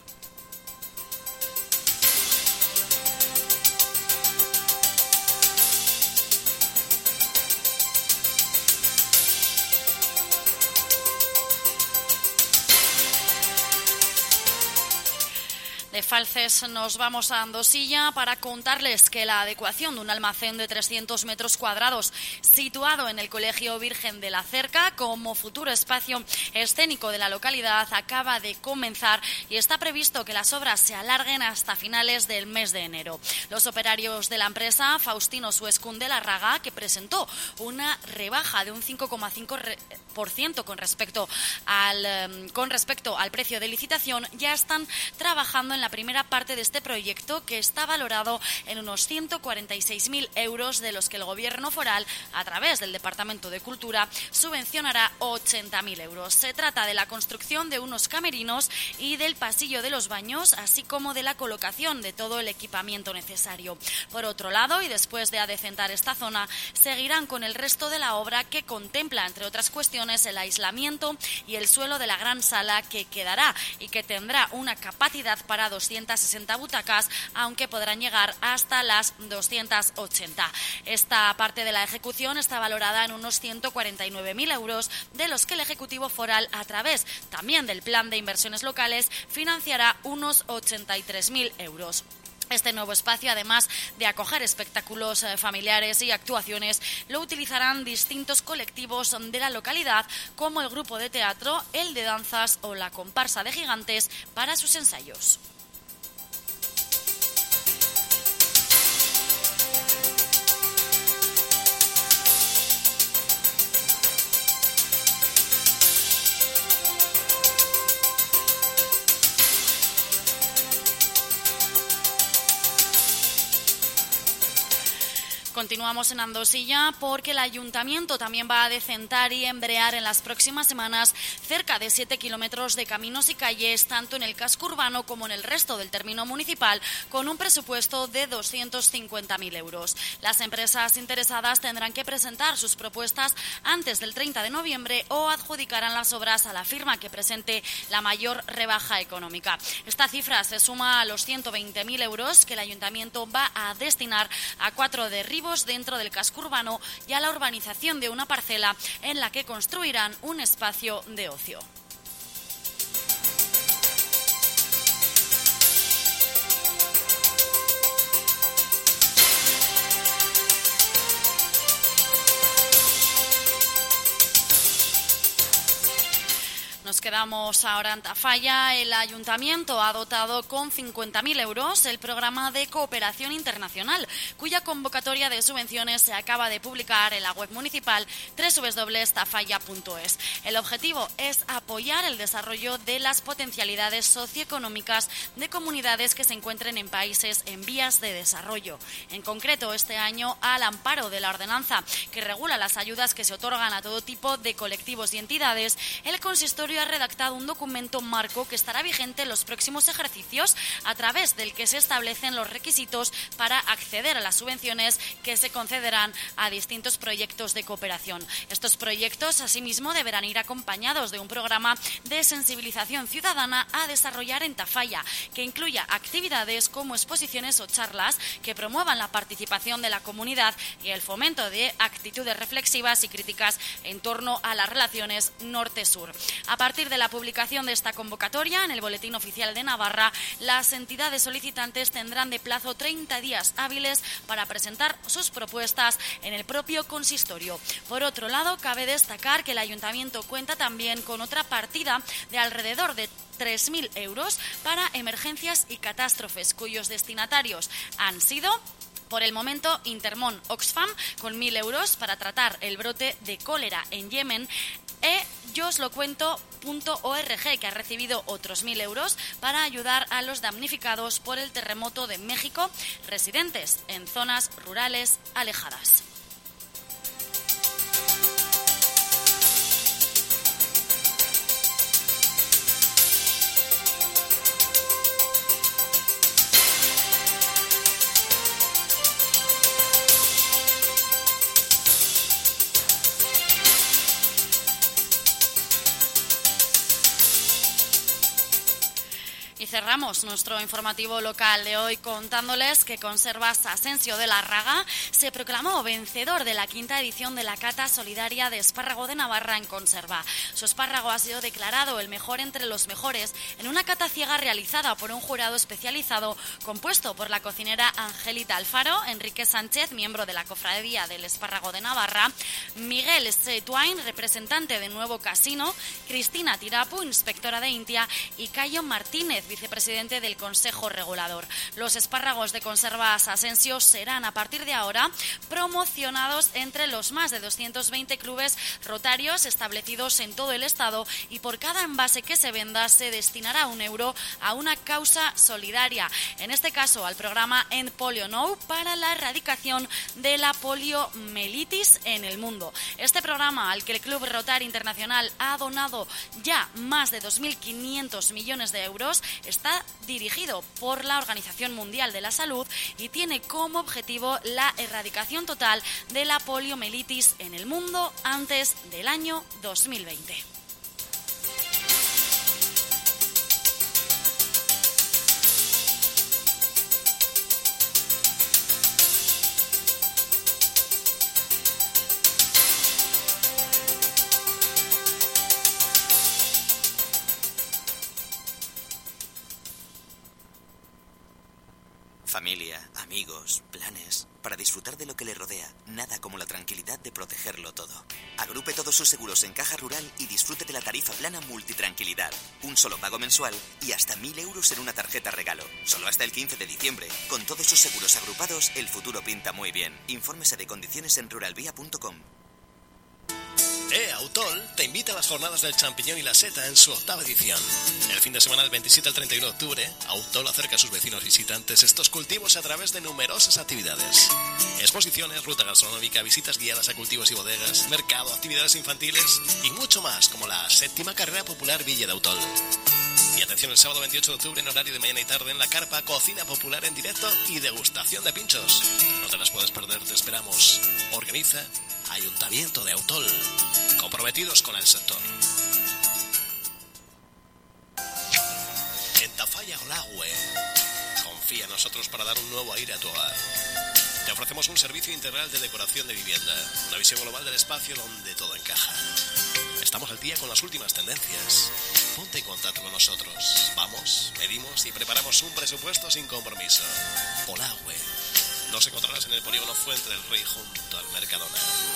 De Falces nos vamos a Andosilla para contarles que la adecuación de un almacén de 300 metros cuadrados situado en el Colegio Virgen de la Cerca como futuro espacio escénico de la localidad acaba de comenzar y está previsto que las obras se alarguen hasta finales del mes de enero. Los operarios de la empresa, Faustino Suescun de la Raga, que presentó una rebaja de un 5,5% con respecto al precio de licitación, ya están trabajando en la primera parte de este proyecto, que está valorado en unos 146.000 euros, de los que el Gobierno foral, a través del Departamento de Cultura, subvencionará 80.000 euros. Se trata de la construcción de unos camerinos y del pasillo de los baños, así como de la colocación de todo el equipamiento necesario. Por otro lado, y después de adecentar esta zona, seguirán con el resto de la obra, que contempla, entre otras cuestiones, el aislamiento y el suelo de la gran sala, que quedará y que tendrá una capacidad para 260 butacas, aunque podrán llegar hasta las 280. Esta parte de la ejecución está valorada en unos 149.000 euros, de los que el Ejecutivo Foral, a través también del Plan de Inversiones Locales, financiará unos 83.000 euros. Este nuevo espacio, además de acoger espectáculos familiares y actuaciones, lo utilizarán distintos colectivos de la localidad, como el grupo de teatro, el de danzas o la comparsa de gigantes, para sus ensayos. Continuamos en Andosilla porque el Ayuntamiento también va a adecentar y embrear en las próximas semanas cerca de 7 kilómetros de caminos y calles, tanto en el casco urbano como en el resto del término municipal, con un presupuesto de 250.000 euros. Las empresas interesadas tendrán que presentar sus propuestas antes del 30 de noviembre o adjudicarán las obras a la firma que presente la mayor rebaja económica. Esta cifra se suma a los 120.000 euros que el Ayuntamiento va a destinar a 4 derribos dentro del casco urbano y a la urbanización de una parcela en la que construirán un espacio de ocio. Nos quedamos ahora en Tafalla. El Ayuntamiento ha dotado con 50.000 euros el programa de cooperación internacional, cuya convocatoria de subvenciones se acaba de publicar en la web municipal www.tafalla.es. El objetivo es apoyar el desarrollo de las potencialidades socioeconómicas de comunidades que se encuentren en países en vías de desarrollo. En concreto, este año, al amparo de la ordenanza que regula las ayudas que se otorgan a todo tipo de colectivos y entidades, el consistorio ha redactado un documento marco que estará vigente en los próximos ejercicios, a través del que se establecen los requisitos para acceder a las subvenciones que se concederán a distintos proyectos de cooperación. Estos proyectos, asimismo, deberán ir acompañados de un programa de sensibilización ciudadana a desarrollar en Tafalla, que incluya actividades como exposiciones o charlas que promuevan la participación de la comunidad y el fomento de actitudes reflexivas y críticas en torno a las relaciones norte-sur. A partir de la publicación de esta convocatoria en el Boletín Oficial de Navarra, las entidades solicitantes tendrán de plazo 30 días hábiles para presentar sus propuestas en el propio consistorio. Por otro lado, cabe destacar que el Ayuntamiento cuenta también con otra partida de alrededor de 3.000 euros para emergencias y catástrofes, cuyos destinatarios han sido, por el momento, Intermón Oxfam, con 1.000 euros para tratar el brote de cólera en Yemen, yoslocuento.org, que ha recibido otros 1.000 euros para ayudar a los damnificados por el terremoto de México, residentes en zonas rurales alejadas. Cerramos nuestro informativo local de hoy contándoles que Conservas Asensio de la Raga se proclamó vencedor de la 5ª edición de la Cata Solidaria de Espárrago de Navarra en conserva. Su espárrago ha sido declarado el mejor entre los mejores en una cata ciega realizada por un jurado especializado compuesto por la cocinera Angelita Alfaro, Enrique Sánchez, miembro de la Cofradía del Espárrago de Navarra, Miguel Setuain, representante de Nuevo Casino, Cristina Tirapu, inspectora de Intia, y Cayo Martínez, vicepresidente del Consejo Regulador. Los espárragos de Conservas Asensio serán a partir de ahora promocionados entre los más de 220 clubes rotarios establecidos en todo el estado, y por cada envase que se venda se destinará €1 a una causa solidaria, en este caso al programa End Polio Now, para la erradicación de la poliomielitis en el mundo. Este programa, al que el Club Rotary Internacional ha donado ya más de 2.500 millones de euros, está dirigido por la Organización Mundial de la Salud y tiene como objetivo la erradicación total de la poliomielitis en el mundo antes del año 2020. Familia, amigos, planes. Para disfrutar de lo que le rodea, nada como la tranquilidad de protegerlo todo. Agrupe todos sus seguros en Caja Rural y disfrute de la tarifa plana Multitranquilidad. Un solo pago mensual y hasta 1.000 euros en una tarjeta regalo. Solo hasta el 15 de diciembre. Con todos sus seguros agrupados, el futuro pinta muy bien. Infórmese de condiciones en ruralvía.com. Autol te invita a las jornadas del champiñón y la seta en su 8ª edición. El fin de semana del 27 al 31 de octubre, Autol acerca a sus vecinos visitantes estos cultivos a través de numerosas actividades. Exposiciones, ruta gastronómica, visitas guiadas a cultivos y bodegas, mercado, actividades infantiles y mucho más, como la 7ª carrera popular Villa de Autol. Y atención, el sábado 28 de octubre en horario de mañana y tarde en la carpa, cocina popular en directo y degustación de pinchos. No te las puedes perder, te esperamos. Organiza Ayuntamiento de Autol, comprometidos con el sector. En Tafalla Olagüe, confía en nosotros para dar un nuevo aire a tu hogar. Te ofrecemos un servicio integral de decoración de vivienda, una visión global del espacio donde todo encaja. Estamos al día con las últimas tendencias. Ponte en contacto con nosotros. Vamos, medimos y preparamos un presupuesto sin compromiso. Olagüe. Nos encontrarás en el polígono Fuente del Rey junto al Mercadona.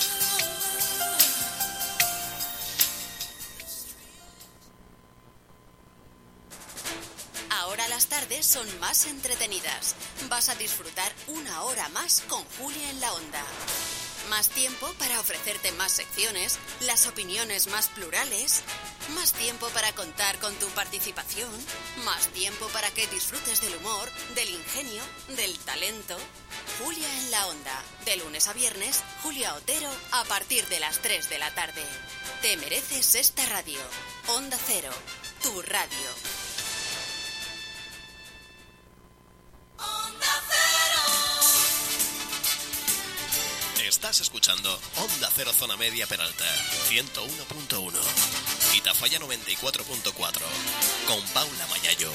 Ahora las tardes son más entretenidas. Vas a disfrutar una hora más con Julia en la Onda. Más tiempo para ofrecerte más secciones, las opiniones más plurales, más tiempo para contar con tu participación, más tiempo para que disfrutes del humor, del ingenio, del talento. Julia en la Onda, de lunes a viernes, Julia Otero, a partir de las 3 de la tarde. Te mereces esta radio. Onda Cero, tu radio. Estás escuchando Onda Cero Zona Media Peralta, 101.1 y Tafalla 94.4 con Paula Mayayo.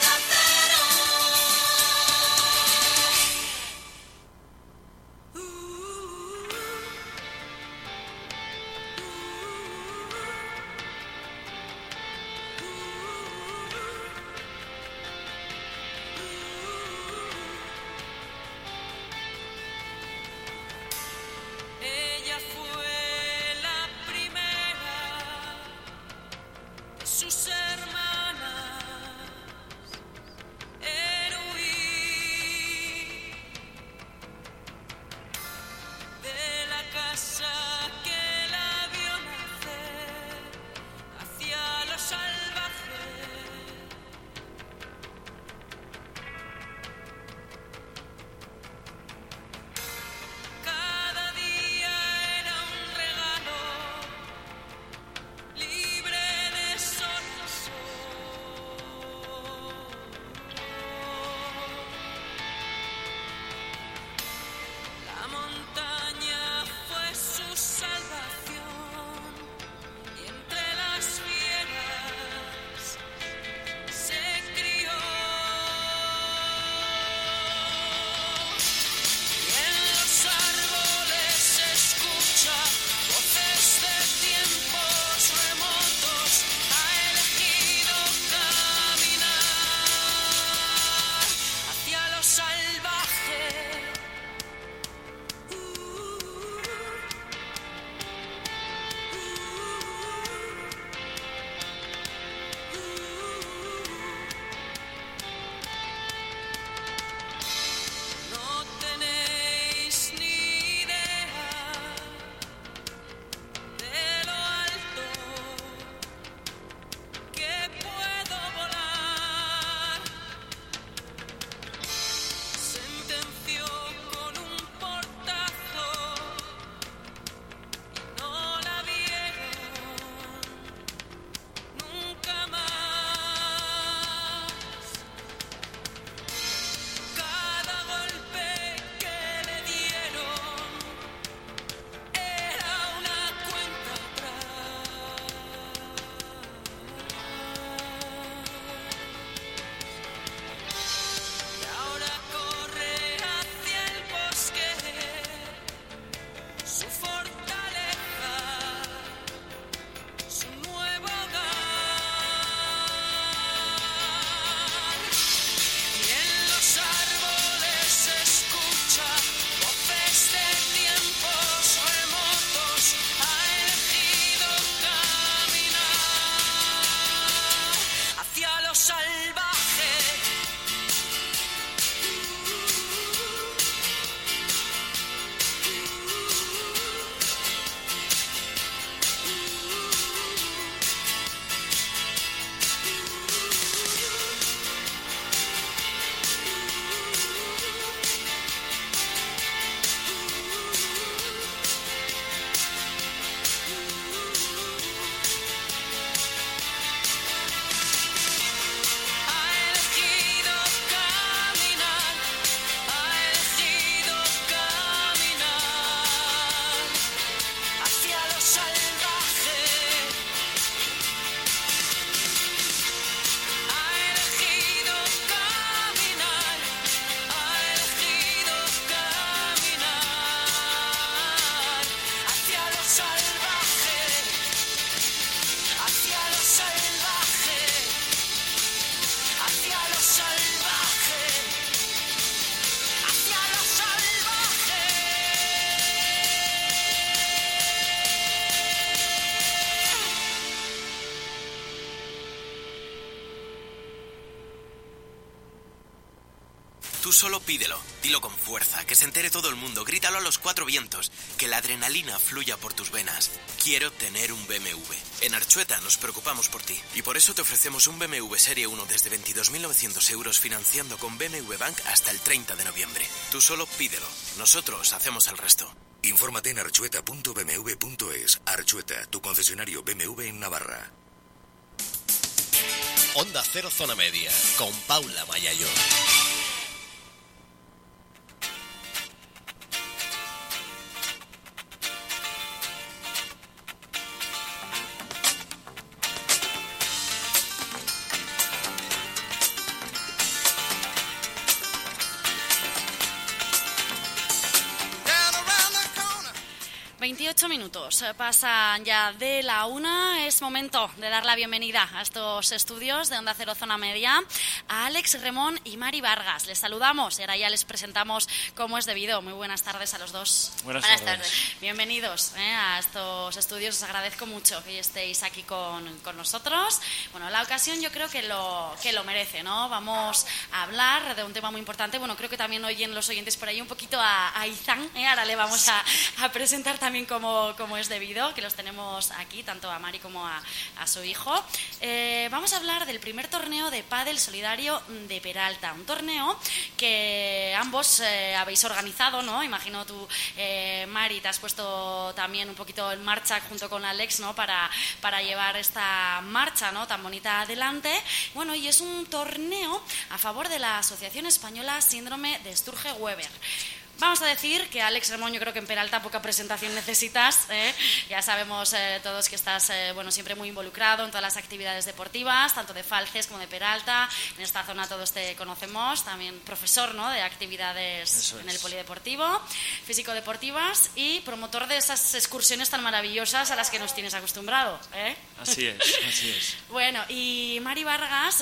Tú solo pídelo, dilo con fuerza, que se entere todo el mundo, grítalo a los cuatro vientos, que la adrenalina fluya por tus venas. Quiero tener un BMW. En Archueta nos preocupamos por ti y por eso te ofrecemos un BMW Serie 1 desde 22.900 euros financiando con BMW Bank hasta el 30 de noviembre. Tú solo pídelo, nosotros hacemos el resto. Infórmate en archueta.bmw.es. Archueta, tu concesionario BMW en Navarra. Onda Cero Zona Media, con Paula Mayayo. Minutos pasan ya de la 1. Es momento de dar la bienvenida a estos estudios de Onda Cero Zona Media a Alex Remón y Mari Vargas. Les saludamos y ahora ya les presentamos como es debido. Muy buenas tardes a los dos. Buenas tardes. Bienvenidos a estos estudios. Os agradezco mucho que estéis aquí con nosotros. Bueno, la ocasión yo creo que lo merece, ¿no? Vamos a hablar de un tema muy importante. Bueno, creo que también oyen los oyentes por ahí un poquito a Izan. Ahora le vamos a presentar también como es debido, que los tenemos aquí, tanto a Mari como a su hijo. Vamos a hablar del primer torneo de pádel solidario de Peralta, un torneo que ambos habéis organizado, ¿no? Imagino tú, Mari, te has puesto también un poquito en marcha junto con Alex, ¿no? Para llevar esta marcha, ¿no? Tan bonita adelante. Bueno, y es un torneo a favor de la Asociación Española Síndrome de Sturge-Weber. Vamos a decir que, Alex Remón, yo creo que en Peralta poca presentación necesitas. Ya sabemos todos que estás siempre muy involucrado en todas las actividades deportivas, tanto de Falces como de Peralta. En esta zona todos te conocemos. También profesor, ¿no?, de actividades en el polideportivo, físico-deportivas y promotor de esas excursiones tan maravillosas a las que nos tienes acostumbrado. Así es. Bueno, y Mari Vargas,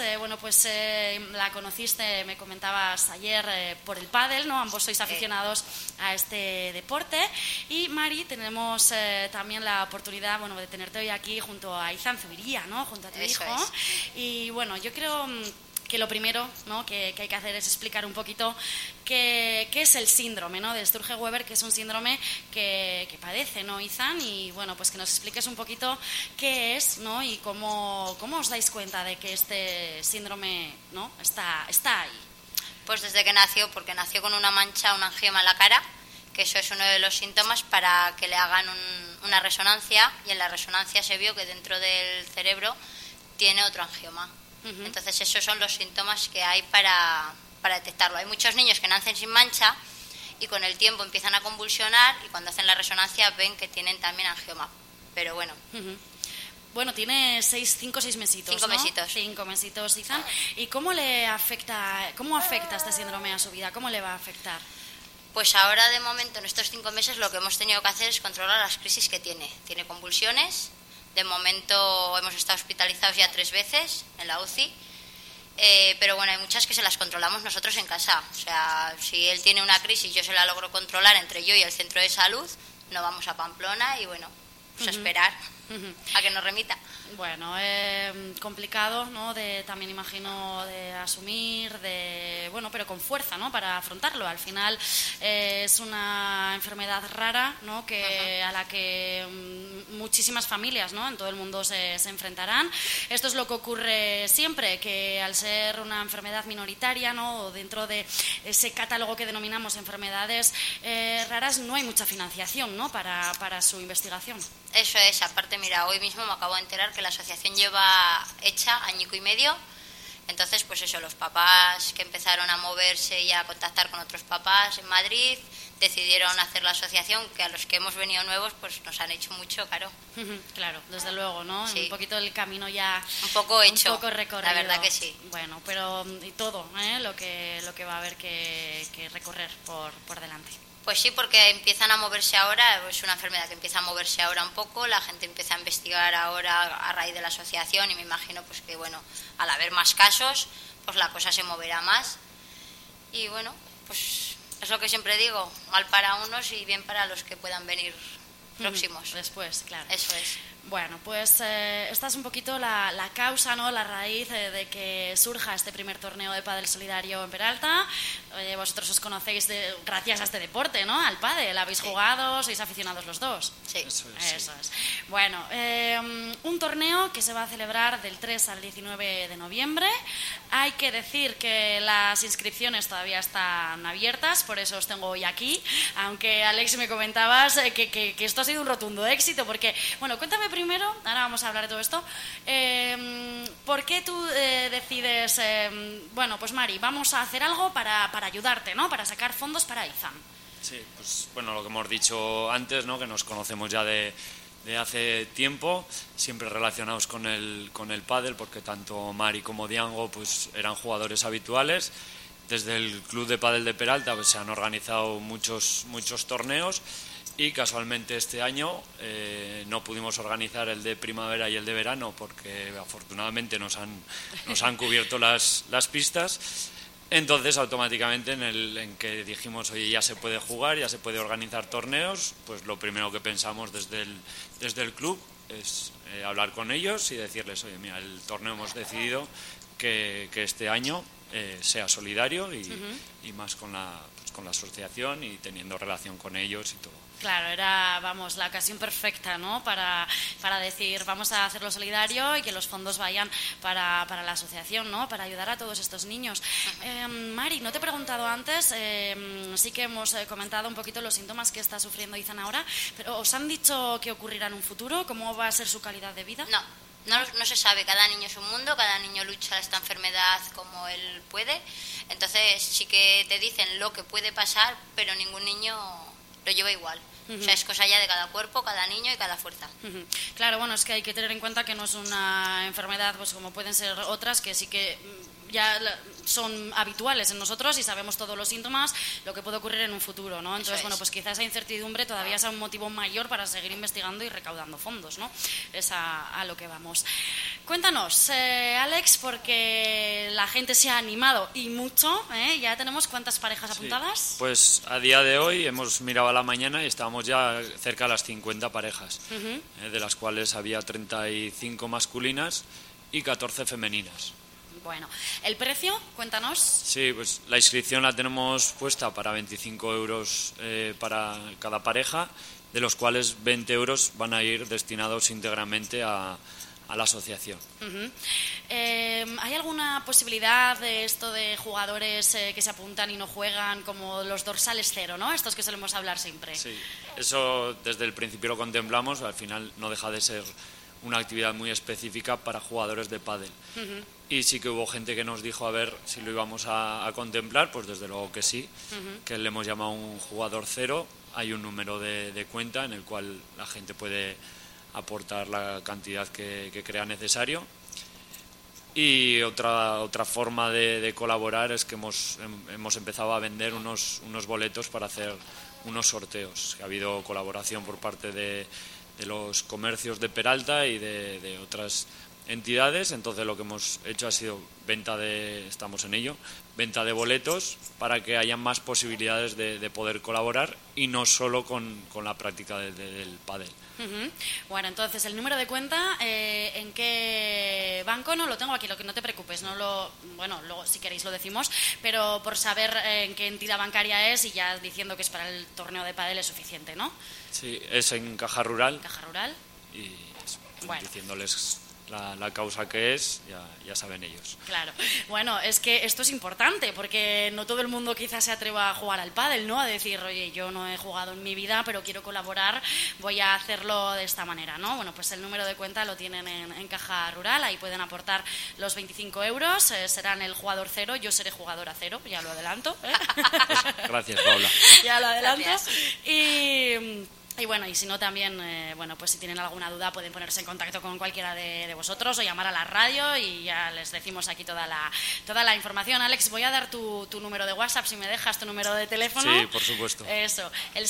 la conociste, me comentabas ayer, por el pádel, ¿no? Ambos sois aficionados a este deporte. Y Mari, tenemos también la oportunidad de tenerte hoy aquí junto a Izan Zubiría, ¿no? Junto a tu hijo. Y bueno, yo creo que lo primero, ¿no?, que hay que hacer es explicar un poquito qué es el síndrome, ¿no?, de Sturge-Weber, que es un síndrome que padece, ¿no, Izan? Y bueno, pues que nos expliques un poquito qué es, ¿no?, y cómo os dais cuenta de que este síndrome, ¿no?, está ahí. Pues desde que nació, porque nació con una mancha, un angioma en la cara, que eso es uno de los síntomas para que le hagan una resonancia, y en la resonancia se vio que dentro del cerebro tiene otro angioma. Uh-huh. Entonces esos son los síntomas que hay para detectarlo. Hay muchos niños que nacen sin mancha y con el tiempo empiezan a convulsionar y cuando hacen la resonancia ven que tienen también angioma. Pero bueno... Uh-huh. Bueno, tiene 5 o 6 mesitos, 5 ¿no? mesitos. 5 mesitos, Izan. ¿Y cómo afecta este síndrome a su vida? ¿Cómo le va a afectar? Pues ahora, de momento, en estos 5 meses, lo que hemos tenido que hacer es controlar las crisis que tiene. Tiene convulsiones. De momento hemos estado hospitalizados ya 3 veces en la UCI. Pero bueno, hay muchas que se las controlamos nosotros en casa. O sea, si él tiene una crisis, yo se la logro controlar entre yo y el centro de salud, no vamos a Pamplona y bueno, pues a esperar a que nos remita. Bueno, complicado, ¿no? También imagino de asumir, pero con fuerza, ¿no? Para afrontarlo. Al final es una enfermedad rara, ¿no? A la que muchísimas familias, ¿no?, en todo el mundo se enfrentarán. Esto es lo que ocurre siempre, que al ser una enfermedad minoritaria, ¿no?, o dentro de ese catálogo que denominamos enfermedades raras, no hay mucha financiación, ¿no?, para su investigación. Eso es. Aparte, mira, hoy mismo me acabo de enterar que la asociación lleva hecha añico y medio. Entonces, pues eso, los papás que empezaron a moverse y a contactar con otros papás en Madrid decidieron hacer la asociación, que a los que hemos venido nuevos pues nos han hecho mucho, claro. Claro, desde luego, ¿no? Sí. Un poquito el camino ya... Un poco hecho, un poco recorrido. La verdad que sí. Bueno, pero y todo, lo que va a haber que recorrer por delante. Pues sí, porque empiezan a moverse ahora, es una enfermedad que empieza a moverse ahora un poco, la gente empieza a investigar ahora a raíz de la asociación y me imagino pues que bueno, al haber más casos, pues la cosa se moverá más. Y bueno, pues es lo que siempre digo, mal para unos y bien para los que puedan venir próximos. Después, claro. Eso es. Bueno, pues esta es un poquito la causa, ¿no? La raíz de que surja este primer torneo de pádel solidario en Peralta. Vosotros os conocéis gracias a este deporte, ¿no? Al pádel. ¿Habéis jugado? ¿Sois aficionados los dos? Sí. Eso es. Bueno, un torneo que se va a celebrar del 3 al 19 de noviembre. Hay que decir que las inscripciones todavía están abiertas, por eso os tengo hoy aquí. Aunque, Alex, me comentabas que esto ha sido un rotundo éxito, porque, bueno, cuéntame primero, ahora vamos a hablar de todo esto, ¿por qué tú decides, bueno, pues Mari, vamos a hacer algo para ayudarte, ¿no? Para sacar fondos para IZAM? Sí, pues bueno, lo que hemos dicho antes, ¿no? Que nos conocemos ya de hace tiempo, siempre relacionados con el pádel, porque tanto Mari como Diango pues eran jugadores habituales. Desde el Club de Pádel de Peralta pues se han organizado muchos torneos. Y casualmente este año no pudimos organizar el de primavera y el de verano porque afortunadamente nos han cubierto las pistas. Entonces automáticamente en que dijimos, oye, ya se puede jugar, ya se puede organizar torneos, pues lo primero que pensamos desde el club es hablar con ellos y decirles, oye, mira, el torneo hemos decidido que este año sea solidario y más con la asociación y teniendo relación con ellos y todo. Claro, era, vamos, la ocasión perfecta, ¿no? Para decir, vamos a hacerlo solidario y que los fondos vayan para la asociación, ¿no? Para ayudar a todos estos niños. Mari, no te he preguntado antes, sí que hemos comentado un poquito los síntomas que está sufriendo Izan ahora, pero ¿os han dicho qué ocurrirá en un futuro? ¿Cómo va a ser su calidad de vida? No se sabe, cada niño es un mundo, cada niño lucha esta enfermedad como él puede, entonces sí que te dicen lo que puede pasar, pero ningún niño lo lleva igual. O sea, es cosa ya de cada cuerpo, cada niño y cada fuerza. Claro, bueno, es que hay que tener en cuenta que no es una enfermedad pues como pueden ser otras, que sí que ya son habituales en nosotros y sabemos todos los síntomas, lo que puede ocurrir en un futuro, ¿no? Entonces, bueno, pues quizás esa incertidumbre todavía sea un motivo mayor para seguir investigando y recaudando fondos, ¿no? Es a lo que vamos. Cuéntanos, Alex, porque la gente se ha animado y mucho, ¿eh? Ya tenemos ¿cuántas parejas apuntadas? Pues a día de hoy hemos mirado a la mañana y estábamos ya cerca de las 50 parejas, de las cuales había 35 masculinas y 14 femeninas. Bueno, ¿el precio? Cuéntanos. Sí, pues la inscripción la tenemos puesta para 25 euros para cada pareja, de los cuales 20 euros van a ir destinados íntegramente a la asociación. ¿Hay alguna posibilidad de esto de jugadores que se apuntan y no juegan, como los dorsales cero, ¿no? Estos que solemos hablar siempre. Sí, eso desde el principio lo contemplamos, al final no deja de ser una actividad muy específica para jugadores de pádel. Y sí que hubo gente que nos dijo a ver si lo íbamos a contemplar, pues desde luego que sí, que le hemos llamado un jugador cero. Hay un número de cuenta en el cual la gente puede aportar la cantidad que crea necesario. Y otra forma de colaborar es que hemos empezado a vender unos boletos para hacer unos sorteos. Ha habido colaboración por parte de los comercios de Peralta y de otras entidades, entonces lo que hemos hecho ha sido venta de boletos para que haya más posibilidades de poder colaborar y no solo con la práctica del pádel. Bueno, entonces el número de cuenta, ¿en qué banco? No lo tengo aquí, lo que no te preocupes, bueno, luego si queréis lo decimos, pero por saber en qué entidad bancaria es y ya diciendo que es para el torneo de pádel es suficiente, ¿no? Sí, es en Caja Rural. Caja Rural. Y bueno, diciéndoles la causa que es, ya saben ellos. Claro. Bueno, es que esto es importante porque no todo el mundo quizás se atreva a jugar al pádel, ¿no? A decir, oye, yo no he jugado en mi vida, pero quiero colaborar, voy a hacerlo de esta manera, ¿no? Bueno, pues el número de cuenta lo tienen en Caja Rural, ahí pueden aportar los 25 euros, serán el jugador cero, yo seré jugadora cero, ya lo adelanto, ¿eh? Gracias, Paula. Ya lo adelanto. Gracias. Y bueno, y si no también, pues si tienen alguna duda pueden ponerse en contacto con cualquiera de vosotros o llamar a la radio y ya les decimos aquí toda la información. Alex, voy a dar tu número de WhatsApp, si me dejas, tu número de teléfono. Sí, por supuesto. Eso, el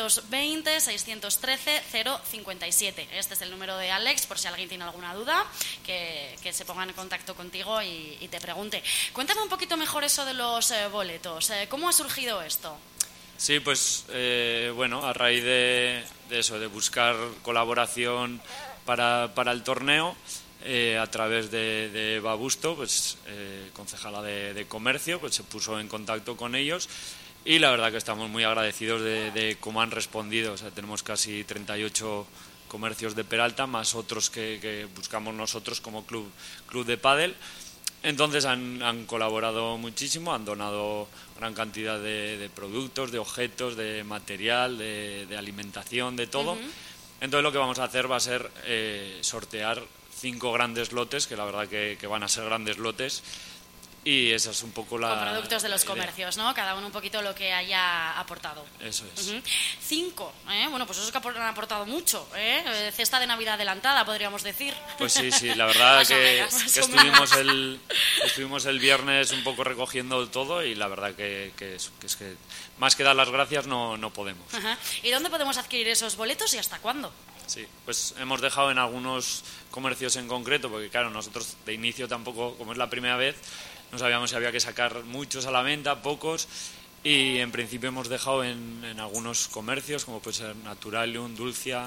620-613-057. Este es el número de Alex, por si alguien tiene alguna duda, que se pongan en contacto contigo y te pregunte. Cuéntame un poquito mejor eso de los boletos. ¿Cómo ha surgido esto? Sí, pues a raíz de eso, de buscar colaboración para el torneo a través de Eva Busto, pues, concejala de Comercio, pues se puso en contacto con ellos y la verdad que estamos muy agradecidos de cómo han respondido. O sea, tenemos casi 38 comercios de Peralta, más otros que buscamos nosotros como club de pádel. Entonces han colaborado muchísimo, han donado gran cantidad de productos, de objetos, de material, de alimentación, de todo. Entonces lo que vamos a hacer va a ser sortear 5 grandes lotes, que la verdad que van a ser grandes lotes. Y esa es un poco la... Con productos de los comercios, ¿no? Cada uno un poquito lo que haya aportado. Eso es. 5, Bueno, pues esos que han aportado mucho, Cesta de Navidad adelantada, podríamos decir. Pues sí, la verdad que estuvimos el viernes un poco recogiendo todo y la verdad que más que dar las gracias no podemos. ¿Y dónde podemos adquirir esos boletos y hasta cuándo? Sí, pues hemos dejado en algunos comercios en concreto, porque claro, nosotros de inicio tampoco, como es la primera vez, no sabíamos si había que sacar muchos a la venta, pocos, y en principio hemos dejado en algunos comercios, como puede ser Naturalium, Dulcia,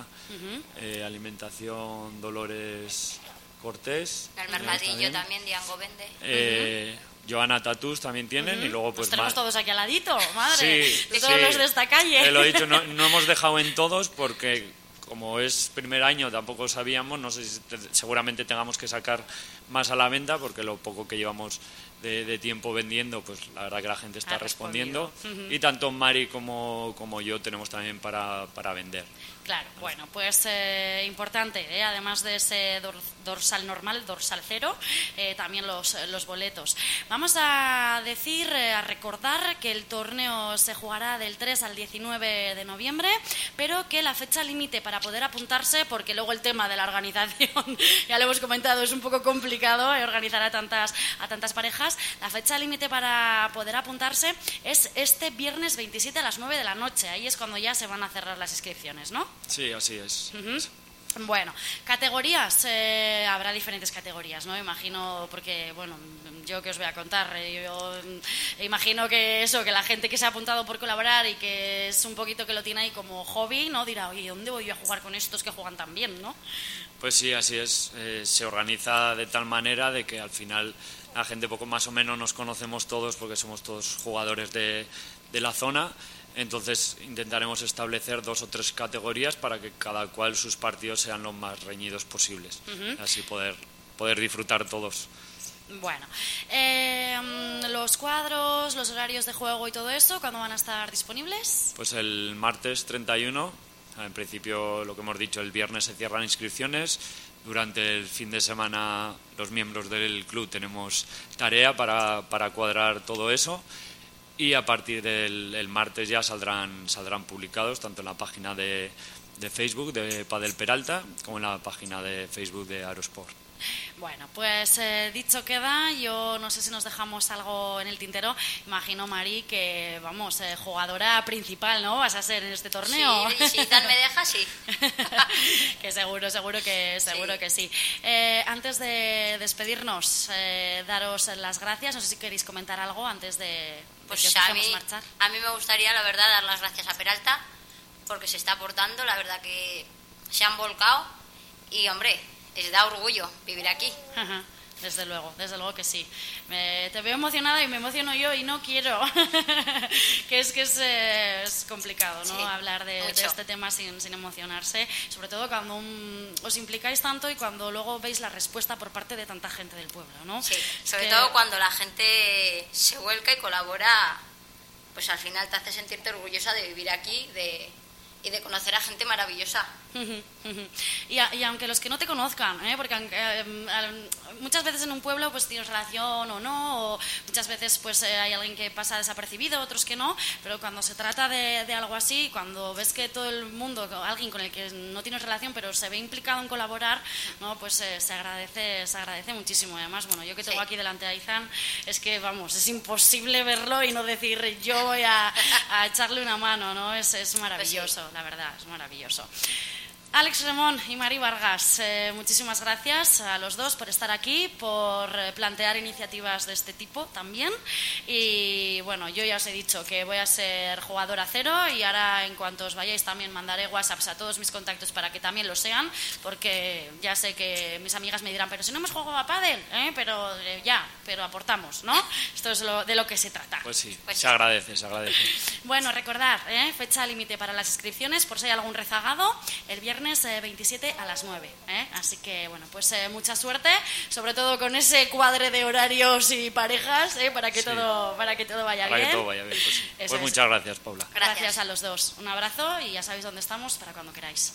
Alimentación Dolores Cortés. El Mercadillo también, Diango vende. Joana Tatús también tienen y luego pues los tenemos todos aquí al ladito, madre, sí, todos los de esta calle. Lo he dicho, no hemos dejado en todos porque como es primer año tampoco sabíamos, no sé si seguramente tengamos que sacar más a la venta porque lo poco que llevamos de tiempo vendiendo, pues la verdad que la gente está respondiendo y tanto Mari como yo tenemos también para vender. Claro, bueno, pues importante, además de ese dorsal normal, dorsal cero, también los boletos. Vamos a recordar que el torneo se jugará del 3 al 19 de noviembre, pero que la fecha límite para poder apuntarse, porque luego el tema de la organización, ya lo hemos comentado, es un poco complicado organizar a tantas parejas. La fecha límite para poder apuntarse es este viernes 27 a las 9 de la noche. Ahí es cuando ya se van a cerrar las inscripciones, ¿no? Sí, así es. Bueno, categorías, habrá diferentes categorías, ¿no? Imagino, porque, bueno, yo que os voy a contar, yo imagino que la gente que se ha apuntado por colaborar y que es un poquito que lo tiene ahí como hobby, ¿no? Dirá, oye, ¿dónde voy yo a jugar con estos que juegan tan bien, ¿no? Pues sí, así es. Se organiza de tal manera de que al final la gente poco más o menos nos conocemos todos porque somos todos jugadores de la zona. Entonces intentaremos establecer 2 o 3 categorías para que cada cual sus partidos sean lo más reñidos posibles. Así poder disfrutar todos. Bueno, los cuadros, los horarios de juego y todo eso, ¿cuándo van a estar disponibles? Pues el martes 31, en principio lo que hemos dicho, el viernes se cierran inscripciones. Durante el fin de semana los miembros del club tenemos tarea para cuadrar todo eso. Y a partir del martes ya saldrán publicados tanto en la página de Facebook de Padel Peralta como en la página de Facebook de Aerosport. Bueno, pues dicho queda, yo no sé si nos dejamos algo en el tintero. Imagino, Mari, que, vamos, jugadora principal, ¿no? Vas a ser en este torneo. Sí, si tal me deja, sí. Que seguro que sí. Antes de despedirnos, daros las gracias. No sé si queréis comentar algo antes de que os dejemos marchar. A mí me gustaría, la verdad, dar las gracias a Peralta porque se está aportando, la verdad que se han volcado y, hombre, les da orgullo vivir aquí. Desde luego que sí. Te veo emocionada y me emociono yo y no quiero. que es complicado, ¿no? Sí, hablar de este tema sin emocionarse, sobre todo cuando os implicáis tanto y cuando luego veis la respuesta por parte de tanta gente del pueblo, ¿no? Sí, sobre todo cuando la gente se vuelca y colabora, pues al final te hace sentirte orgullosa de vivir aquí y de conocer a gente maravillosa. Y aunque los que no te conozcan, porque muchas veces en un pueblo pues tienes relación o no, o muchas veces pues hay alguien que pasa desapercibido, otros que no, pero cuando se trata de algo así, cuando ves que todo el mundo, alguien con el que no tienes relación pero se ve implicado en colaborar, ¿no? Pues se agradece muchísimo. Además, bueno, yo que tengo aquí delante a Izan, es que vamos, es imposible verlo y no decir yo voy a echarle una mano, ¿no? Es maravilloso, pues sí. La verdad, es maravilloso. Alex Remón y Mari Vargas, muchísimas gracias a los dos por estar aquí, por plantear iniciativas de este tipo también. Y bueno, yo ya os he dicho que voy a ser jugadora cero y ahora en cuanto os vayáis también mandaré WhatsApps a todos mis contactos para que también lo sean, porque ya sé que mis amigas me dirán, pero si no hemos jugado a pádel, pero aportamos, ¿no? Esto es de lo que se trata. Pues sí, se agradece. Bueno, recordad, fecha límite para las inscripciones, por si hay algún rezagado, el viernes 27 a las 9. Así que, bueno, pues mucha suerte, sobre todo con ese cuadre de horarios y parejas, para que todo vaya bien. Para que todo vaya bien, pues sí. Pues muchas gracias, Paula. Gracias a los dos. Un abrazo y ya sabéis dónde estamos para cuando queráis.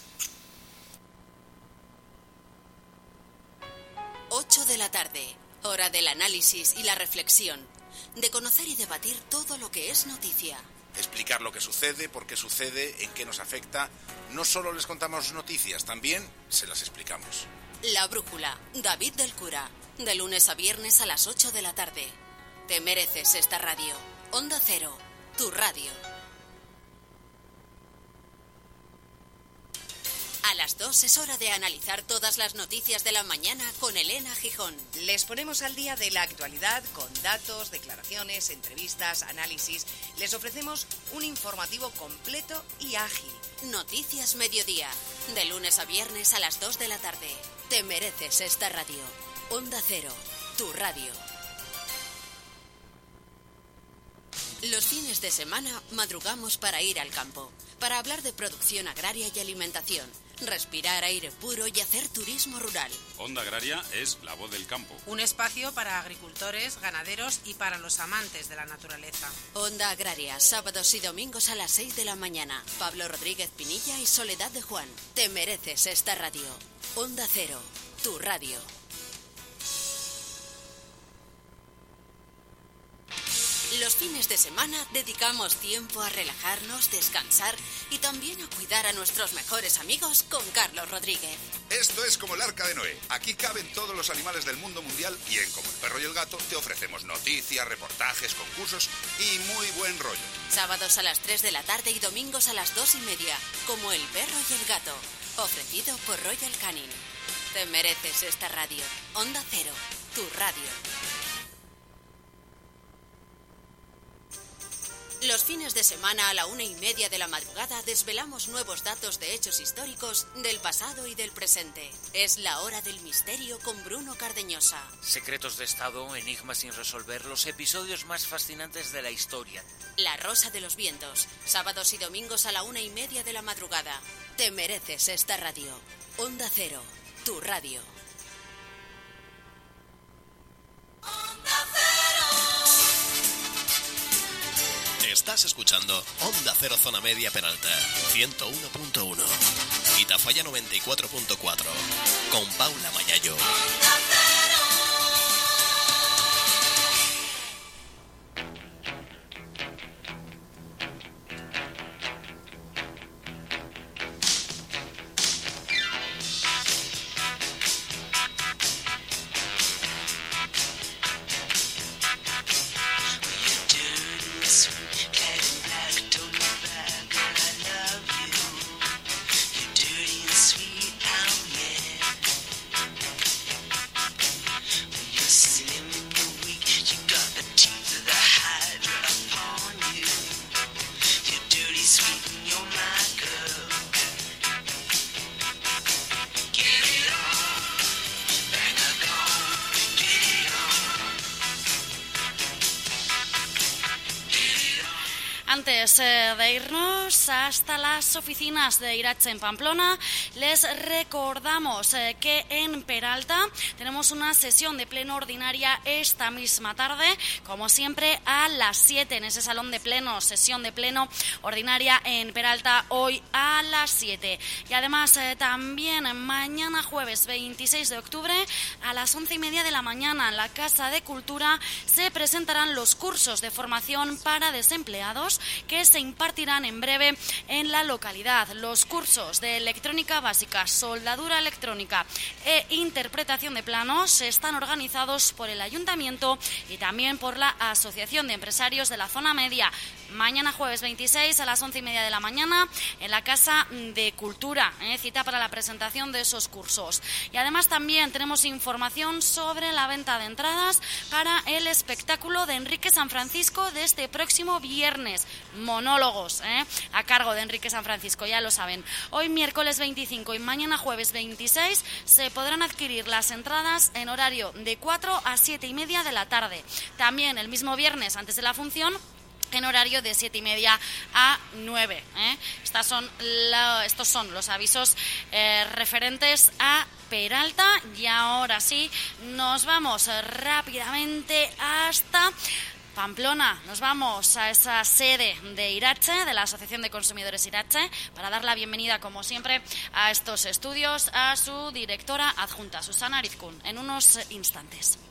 8 de la tarde, hora del análisis y la reflexión, de conocer y debatir todo lo que es noticia. Explicar lo que sucede, por qué sucede, en qué nos afecta. No solo les contamos noticias, también se las explicamos. La Brújula, David del Cura, de lunes a viernes a las 8 de la tarde. Te mereces esta radio. Onda Cero, tu radio. A las 2 es hora de analizar todas las noticias de la mañana con Elena Gijón. Les ponemos al día de la actualidad con datos, declaraciones, entrevistas, análisis. Les ofrecemos un informativo completo y ágil. Noticias Mediodía, de lunes a viernes a las 2 de la tarde. Te mereces esta radio. Onda Cero, tu radio. Los fines de semana madrugamos para ir al campo, para hablar de producción agraria y alimentación, respirar aire puro y hacer turismo rural. Onda Agraria es la voz del campo. Un espacio para agricultores, ganaderos y para los amantes de la naturaleza. Onda Agraria, sábados y domingos a las 6 de la mañana. Pablo Rodríguez Pinilla y Soledad de Juan. Te mereces esta radio. Onda Cero, tu radio. Los fines de semana dedicamos tiempo a relajarnos, descansar y también a cuidar a nuestros mejores amigos con Carlos Rodríguez. Esto es como el Arca de Noé. Aquí caben todos los animales del mundo mundial y en Como el Perro y el Gato te ofrecemos noticias, reportajes, concursos y muy buen rollo. Sábados a las 3 de la tarde y domingos a las 2:30, Como el Perro y el Gato. Ofrecido por Royal Canin. Te mereces esta radio. Onda Cero, tu radio. Los fines de semana a la 1:30 de la madrugada desvelamos nuevos datos de hechos históricos del pasado y del presente. Es la hora del misterio con Bruno Cardeñosa. Secretos de Estado, enigmas sin resolver, los episodios más fascinantes de la historia. La Rosa de los Vientos, sábados y domingos a la 1:30 de la madrugada. Te mereces esta radio. Onda Cero, tu radio. Onda Cero. Estás escuchando Onda Cero Zona Media Peralta, 101.1 y Tafalla 94.4, con Paula Mayayo. Antes de irnos hasta las oficinas de Irache en Pamplona, les recordamos que en Peralta tenemos una sesión de pleno ordinaria esta misma tarde, como siempre a las 7 en ese salón de pleno, sesión de pleno ordinaria en Peralta hoy a las 7. Y además también mañana jueves 26 de octubre a las 11:30 de la mañana en la Casa de Cultura se presentarán los cursos de formación para desempleados cursos que se impartirán en breve en la localidad. Los cursos de electrónica básica, soldadura electrónica e interpretación de planos están organizados por el Ayuntamiento y también por la Asociación de Empresarios de la Zona Media. Mañana jueves 26 a las 11:30 de la mañana en la Casa de Cultura, cita para la presentación de esos cursos. Y además también tenemos información sobre la venta de entradas para el espectáculo de Enrique San Francisco de este próximo viernes. Monólogos, a cargo de Enrique San Francisco, ya lo saben. Hoy miércoles 25 y mañana jueves 26 se podrán adquirir las entradas en horario de 4 a 7:30 de la tarde. También el mismo viernes, antes de la función, en horario de 7:30 a 9. Estos son los avisos referentes a Peralta. Y ahora sí, nos vamos rápidamente hasta Pamplona. Nos vamos a esa sede de Irache, de la Asociación de Consumidores Irache, para dar la bienvenida, como siempre, a estos estudios a su directora adjunta, Susana Arizkun, en unos instantes.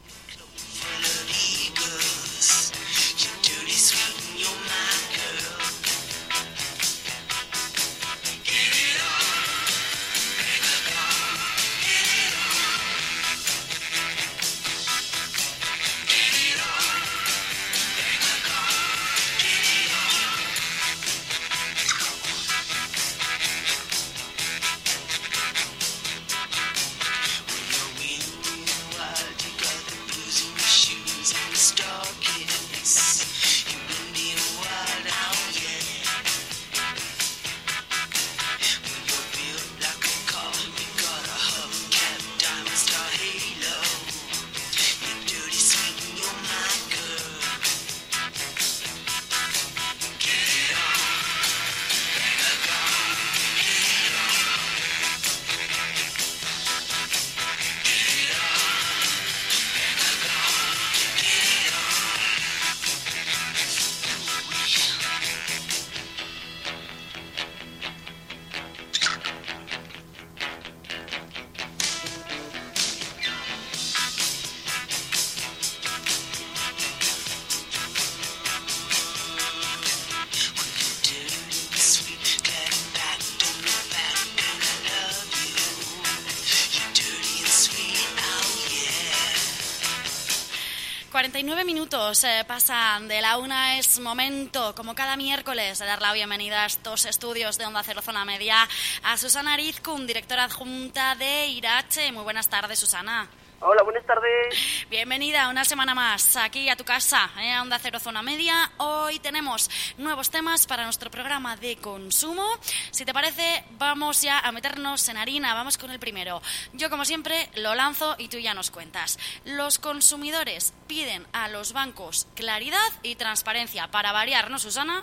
Minutos pasan de la una. Es momento, como cada miércoles, de dar la bienvenida a estos estudios de Onda Cero Zona Media a Susana Arizkun, directora adjunta de Irache. Muy buenas tardes, Susana. Hola, buenas tardes. Bienvenida una semana más aquí a tu casa, a Onda Cero Zona Media. Hoy tenemos nuevos temas para nuestro programa de consumo. Si te parece, vamos ya a meternos en harina. Vamos con el primero. Yo, como siempre, lo lanzo y tú ya nos cuentas. Los consumidores piden a los bancos claridad y transparencia. Para variar, ¿no, Susana?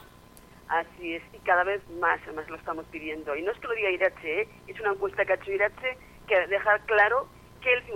Así es, y cada vez más lo estamos pidiendo. Y no es que lo diga Irache, es una encuesta que ha hecho Irache que deja claro que el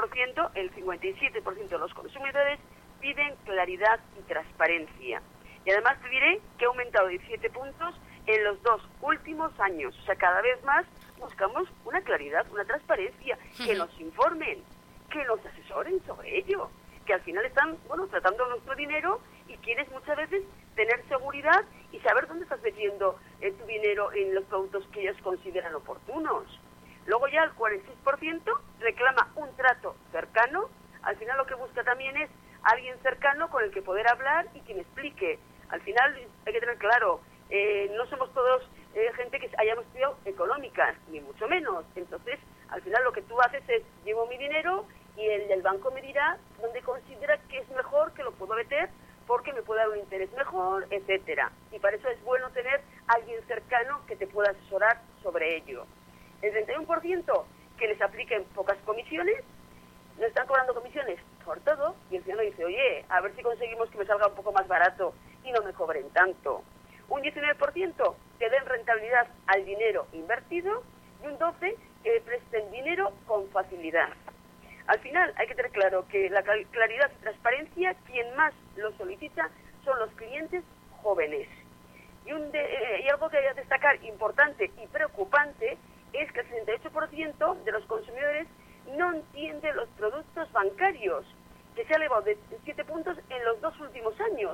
57% de los consumidores piden claridad y transparencia. Y además te diré que ha aumentado 17 puntos en los 2 últimos años. O sea, cada vez más buscamos una claridad, una transparencia, que nos informen, que nos asesoren sobre ello, que al final están, tratando nuestro dinero y quieres muchas veces tener seguridad y saber dónde estás metiendo tu dinero en los productos que ellos consideran oportunos. Luego ya el 46% reclama un trato cercano. Al final lo que busca también es alguien cercano con el que poder hablar y que me explique. Al final hay que tener claro, no somos todos gente que hayamos estudiado económicas, ni mucho menos. Entonces, al final lo que tú haces es, llevo mi dinero y el del banco me dirá dónde considera que es mejor que lo puedo meter porque me puede dar un interés mejor, etcétera. Y para eso es bueno tener alguien cercano que te pueda asesorar sobre ello. El 31% que les apliquen pocas comisiones, no están cobrando comisiones por todo, y el ciudadano dice, oye, a ver si conseguimos que me salga un poco más barato y no me cobren tanto. Un 19% que den rentabilidad al dinero invertido y un 12% que presten dinero con facilidad. Al final hay que tener claro que la claridad y transparencia, quien más lo solicita son los clientes jóvenes. Y algo que hay que destacar importante y preocupante es que el 68% de los consumidores no entiende los productos bancarios, que se ha elevado de 7 puntos en los 2 últimos años.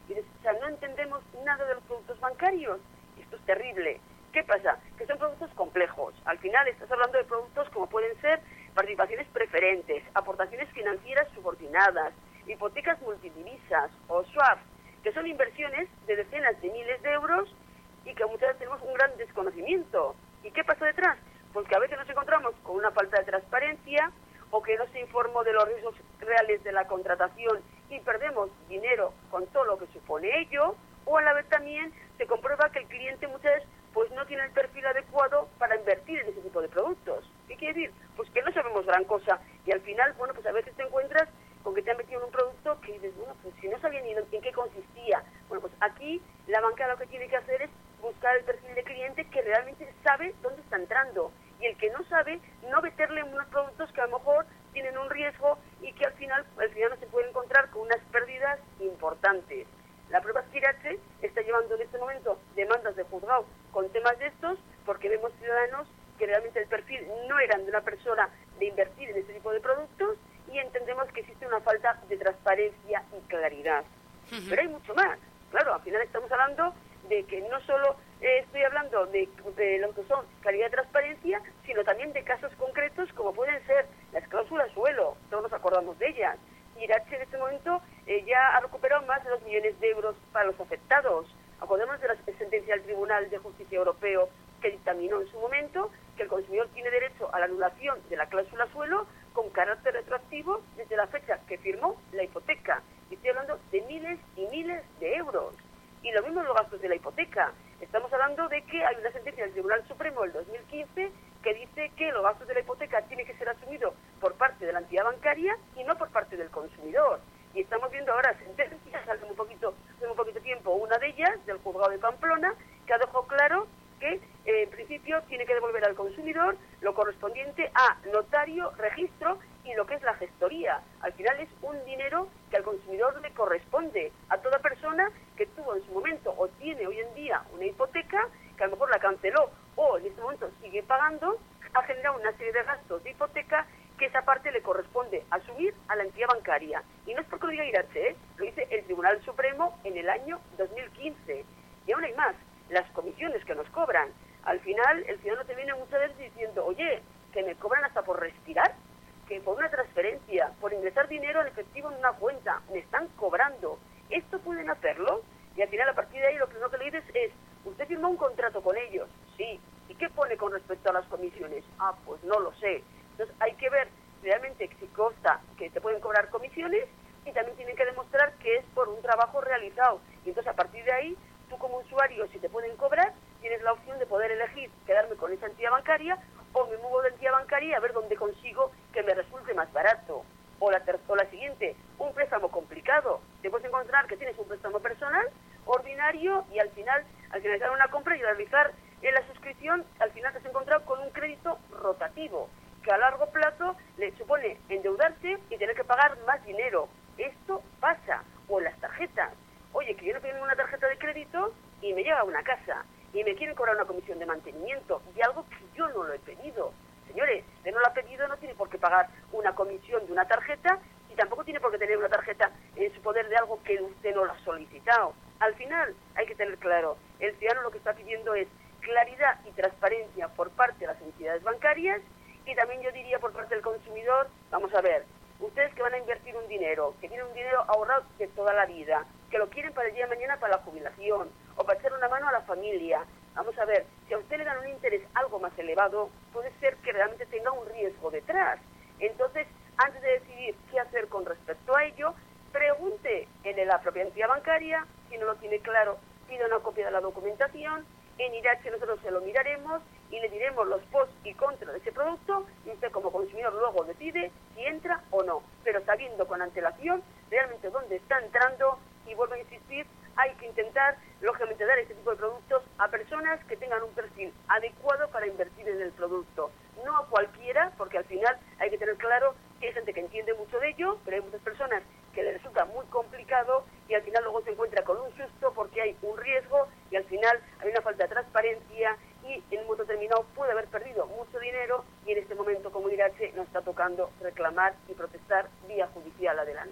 Y dices, o sea, no entendemos nada de los productos bancarios. Esto es terrible. ¿Qué pasa? Que son productos complejos. Al final estás hablando de productos como pueden ser participaciones preferentes, aportaciones financieras subordinadas, hipotecas multidivisas o swaps, que son inversiones de decenas de miles de euros y que muchas veces tenemos un gran desconocimiento. ¿Y qué pasa detrás? Pues que a veces nos encontramos con una falta de transparencia o que no se informó de los riesgos reales de la contratación y perdemos dinero con todo lo que supone ello, o a la vez también se comprueba que el cliente muchas veces pues no tiene el perfil adecuado para invertir en ese tipo de productos. ¿Qué quiere decir? Pues que no sabemos gran cosa y al final, bueno, pues a veces te encuentras con que te han metido en un producto que dices, bueno, pues si no sabía ni en qué consistía. Bueno, pues aquí la banca lo que tiene que hacer es buscar el perfil de cliente que realmente sabe dónde está entrando y el que no sabe, no meterle en unos productos que a lo mejor tienen un riesgo y que al final no se puede encontrar con unas pérdidas importantes. La prueba es que Irache está llevando en este momento demandas de juzgado con temas de estos porque vemos ciudadanos que realmente el perfil no eran de una persona de invertir en este tipo de productos y entendemos que existe una falta de transparencia y claridad. Pero hay mucho más. Claro, al final estamos hablando de que no solo estoy hablando de lo que son calidad y transparencia, sino también de casos concretos como pueden ser las cláusulas suelo, todos nos acordamos de ellas. Irache en este momento ya ha recuperado más de 2 millones de euros para los afectados. Acordémonos de la sentencia del Tribunal de Justicia Europeo que dictaminó en su momento que el consumidor tiene derecho a la anulación de la cláusula suelo con carácter retroactivo desde la fecha que firmó la hipoteca. Y estoy hablando de miles y miles de euros. Y lo mismo los gastos de la hipoteca. Estamos hablando de que hay una sentencia del Tribunal Supremo del 2015 que dice que los gastos de la hipoteca tienen que ser asumidos por parte de la entidad bancaria y no por parte del consumidor. Y estamos viendo ahora sentencias, hace un poquito tiempo, una de ellas, del juzgado de Pamplona, que ha dejado claro que en principio tiene que devolver al consumidor lo correspondiente a notario, registro y lo que es la gestoría. Al final es un dinero que al consumidor le corresponde a toda persona que tuvo en su momento o tiene hoy en día una hipoteca, que a lo mejor la canceló o en este momento sigue pagando, ha generado una serie de gastos de hipoteca que esa parte le corresponde asumir a la entidad bancaria. Y no es porque lo diga Irache, lo dice el Tribunal Supremo en el año 2015. Y aún hay más, las comisiones que nos cobran. Al final, el ciudadano te viene muchas veces diciendo, oye, que me cobran hasta por respirar, que por una transferencia, por ingresar dinero en efectivo en una cuenta, me están cobrando. ¿Esto pueden hacerlo? Y al final, a partir de ahí, lo primero que le dices es, ¿usted firmó un contrato con ellos? Sí. ¿Y qué pone con respecto a las comisiones? Ah, pues no lo sé. Entonces, hay que ver realmente si consta que te pueden cobrar comisiones y también tienen que demostrar que es por un trabajo realizado. Y entonces, a partir de ahí, tú como usuario, si te pueden cobrar, tienes la opción de poder elegir quedarme con esa entidad bancaria o me muevo de entidad bancaria a ver dónde consigo que me resulte más barato. O la siguiente, un préstamo complicado. Te puedes encontrar que tienes un préstamo personal, ordinario, y al finalizar una compra y realizar la suscripción, al final te has encontrado con un crédito rotativo, que a largo plazo le supone endeudarse y tener que pagar más dinero. Esto pasa. O en las tarjetas. Oye, que yo no tengo una tarjeta de crédito y me llega a una casa y me quieren cobrar una comisión de mantenimiento de algo que yo no lo he pedido. Señores, si no lo ha pedido no tiene por qué pagar una comisión de una tarjeta y tampoco tiene por qué tener una tarjeta en su poder de algo que usted no lo ha solicitado. Al final hay que tener claro, el ciudadano lo que está pidiendo es claridad y transparencia por parte de las entidades bancarias y también yo diría por parte del consumidor, vamos a ver, ustedes que van a invertir un dinero, que tienen un dinero ahorrado de toda la vida, que lo quieren para el día de mañana para la jubilación o para echar una mano a la familia. Vamos a ver, si a usted le dan un interés algo más elevado, puede ser que realmente tenga un riesgo detrás. Entonces, antes de decidir qué hacer con respecto a ello, pregunte en la propia entidad bancaria, si no lo tiene claro, pida una copia de la documentación, en Irache nosotros se lo miraremos y le diremos los pros y contras de ese producto y usted como consumidor luego decide si entra o no, pero sabiendo con antelación realmente dónde está entrando y vuelvo a insistir, hay que intentar lógicamente dar este tipo de productos a personas que tengan un perfil adecuado para invertir en el producto, no a cualquiera, porque al final hay que tener claro que hay gente que entiende mucho de ello, pero hay muchas personas que les resulta muy complicado y al final luego se encuentra con un susto porque hay un riesgo y al final hay una falta de transparencia y en un momento determinado puede haber perdido mucho dinero y en este momento, como Irache, nos está tocando reclamar y protestar vía judicial adelante.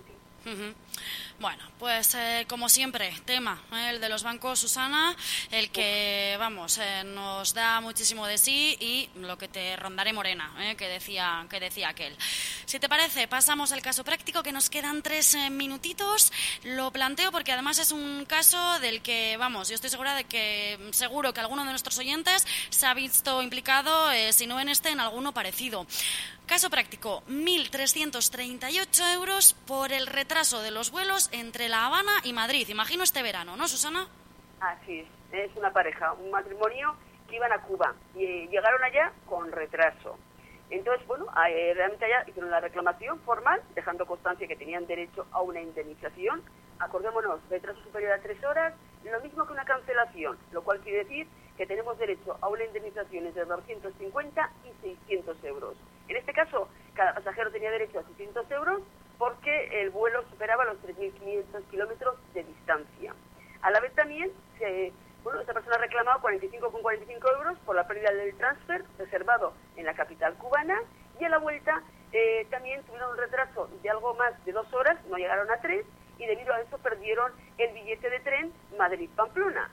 Bueno, pues como siempre, tema el de los bancos, Susana, el que, vamos, nos da muchísimo de sí y lo que te rondaré morena, que decía aquel. Si te parece, pasamos al caso práctico, que nos quedan 3 minutitos. Lo planteo porque además es un caso del que, vamos, yo estoy segura de que seguro que alguno de nuestros oyentes se ha visto implicado, si no en este, en alguno parecido. Caso práctico, 1.338 euros por el retraso de los vuelos entre La Habana y Madrid. Imagino este verano, ¿no, Susana? Así es una pareja, un matrimonio que iban a Cuba y llegaron allá con retraso. Entonces, bueno, realmente allá hicieron la reclamación formal, dejando constancia que tenían derecho a una indemnización. Acordémonos, retraso superior a 3 horas, lo mismo que una cancelación, lo cual quiere decir que tenemos derecho a una indemnización entre 250 y 600 euros. En este caso, cada pasajero tenía derecho a 600 euros porque el vuelo superaba los 3.500 kilómetros de distancia. A la vez también, esta persona ha reclamado 45,45 euros por la pérdida del transfer reservado en la capital cubana, y a la vuelta también tuvieron un retraso de algo más de 2 horas, no llegaron a 3, y debido a eso perdieron el billete de tren Madrid-Pamplona,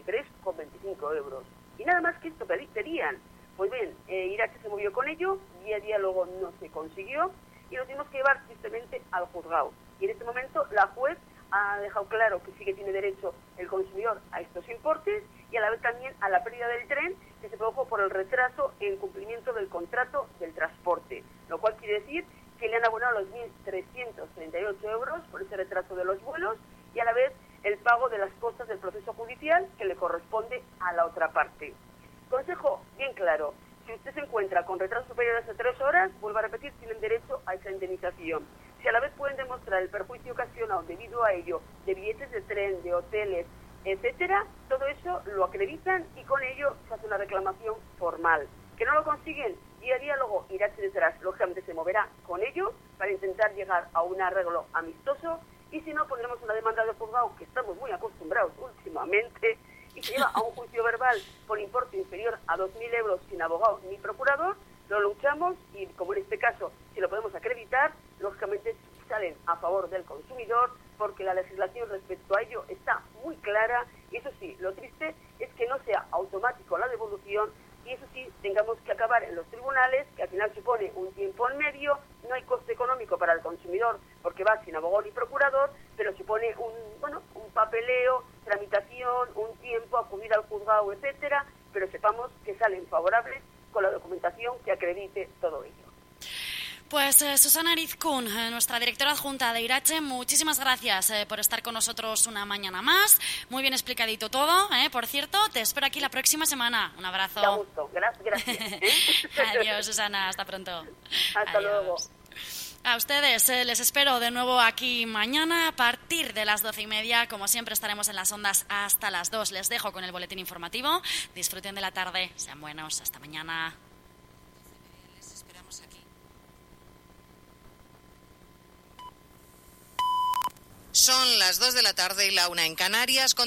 93,25 euros. Y nada más que esto pedían. Pues bien, Irache se movió con ello, vía diálogo no se consiguió, y lo tuvimos que llevar tristemente al juzgado. Y en este momento la juez ha dejado claro que sí que tiene derecho el consumidor a estos importes, y a la vez también a la pérdida del tren que se produjo por el retraso en cumplimiento del contrato del transporte, lo cual quiere decir que le han abonado los 1.338 euros por ese retraso de los vuelos, y a la vez el pago de las costas del proceso judicial que le corresponde a la otra parte. Consejo bien claro: si usted se encuentra con retrasos superiores a 3 horas, vuelvo a repetir, tienen derecho a esa indemnización. Si a la vez pueden demostrar el perjuicio ocasionado debido a ello, de billetes de tren, de hoteles, etcétera, todo eso lo acreditan y con ello se hace una reclamación formal. Que no lo consiguen, vía diálogo, Irache detrás, lógicamente se moverá con ellos para intentar llegar a un arreglo amistoso, y si no, pondremos una demanda de juzgado, que estamos muy acostumbrados últimamente, y se lleva a un juicio verbal por importe inferior a 2.000 euros sin abogado ni procurador. Lo luchamos y, como en este caso, si lo podemos acreditar, lógicamente salen a favor del consumidor, porque la legislación respecto a ello está muy clara, y eso sí, lo triste es que no sea automático la devolución, y eso sí, tengamos que acabar en los tribunales, que al final supone un tiempo en medio, no hay coste económico para el consumidor porque va sin abogado ni procurador, pero supone un papeleo, tramitación, un tiempo, acudir al juzgado, etcétera, pero sepamos que salen favorables con la documentación que acredite todo ello. Pues Susana Arizkun, nuestra directora adjunta de Irache, muchísimas gracias por estar con nosotros una mañana más. Muy bien explicadito todo, por cierto. Te espero aquí la próxima semana. Un abrazo. Da gusto. Gracias. Adiós, Susana. Hasta pronto. Hasta luego. A ustedes les espero de nuevo aquí mañana a partir de las 12:30. Como siempre, estaremos en las ondas hasta las 2. Les dejo con el boletín informativo. Disfruten de la tarde. Sean buenos. Hasta mañana. Son las 2 de la tarde y la 1 en Canarias.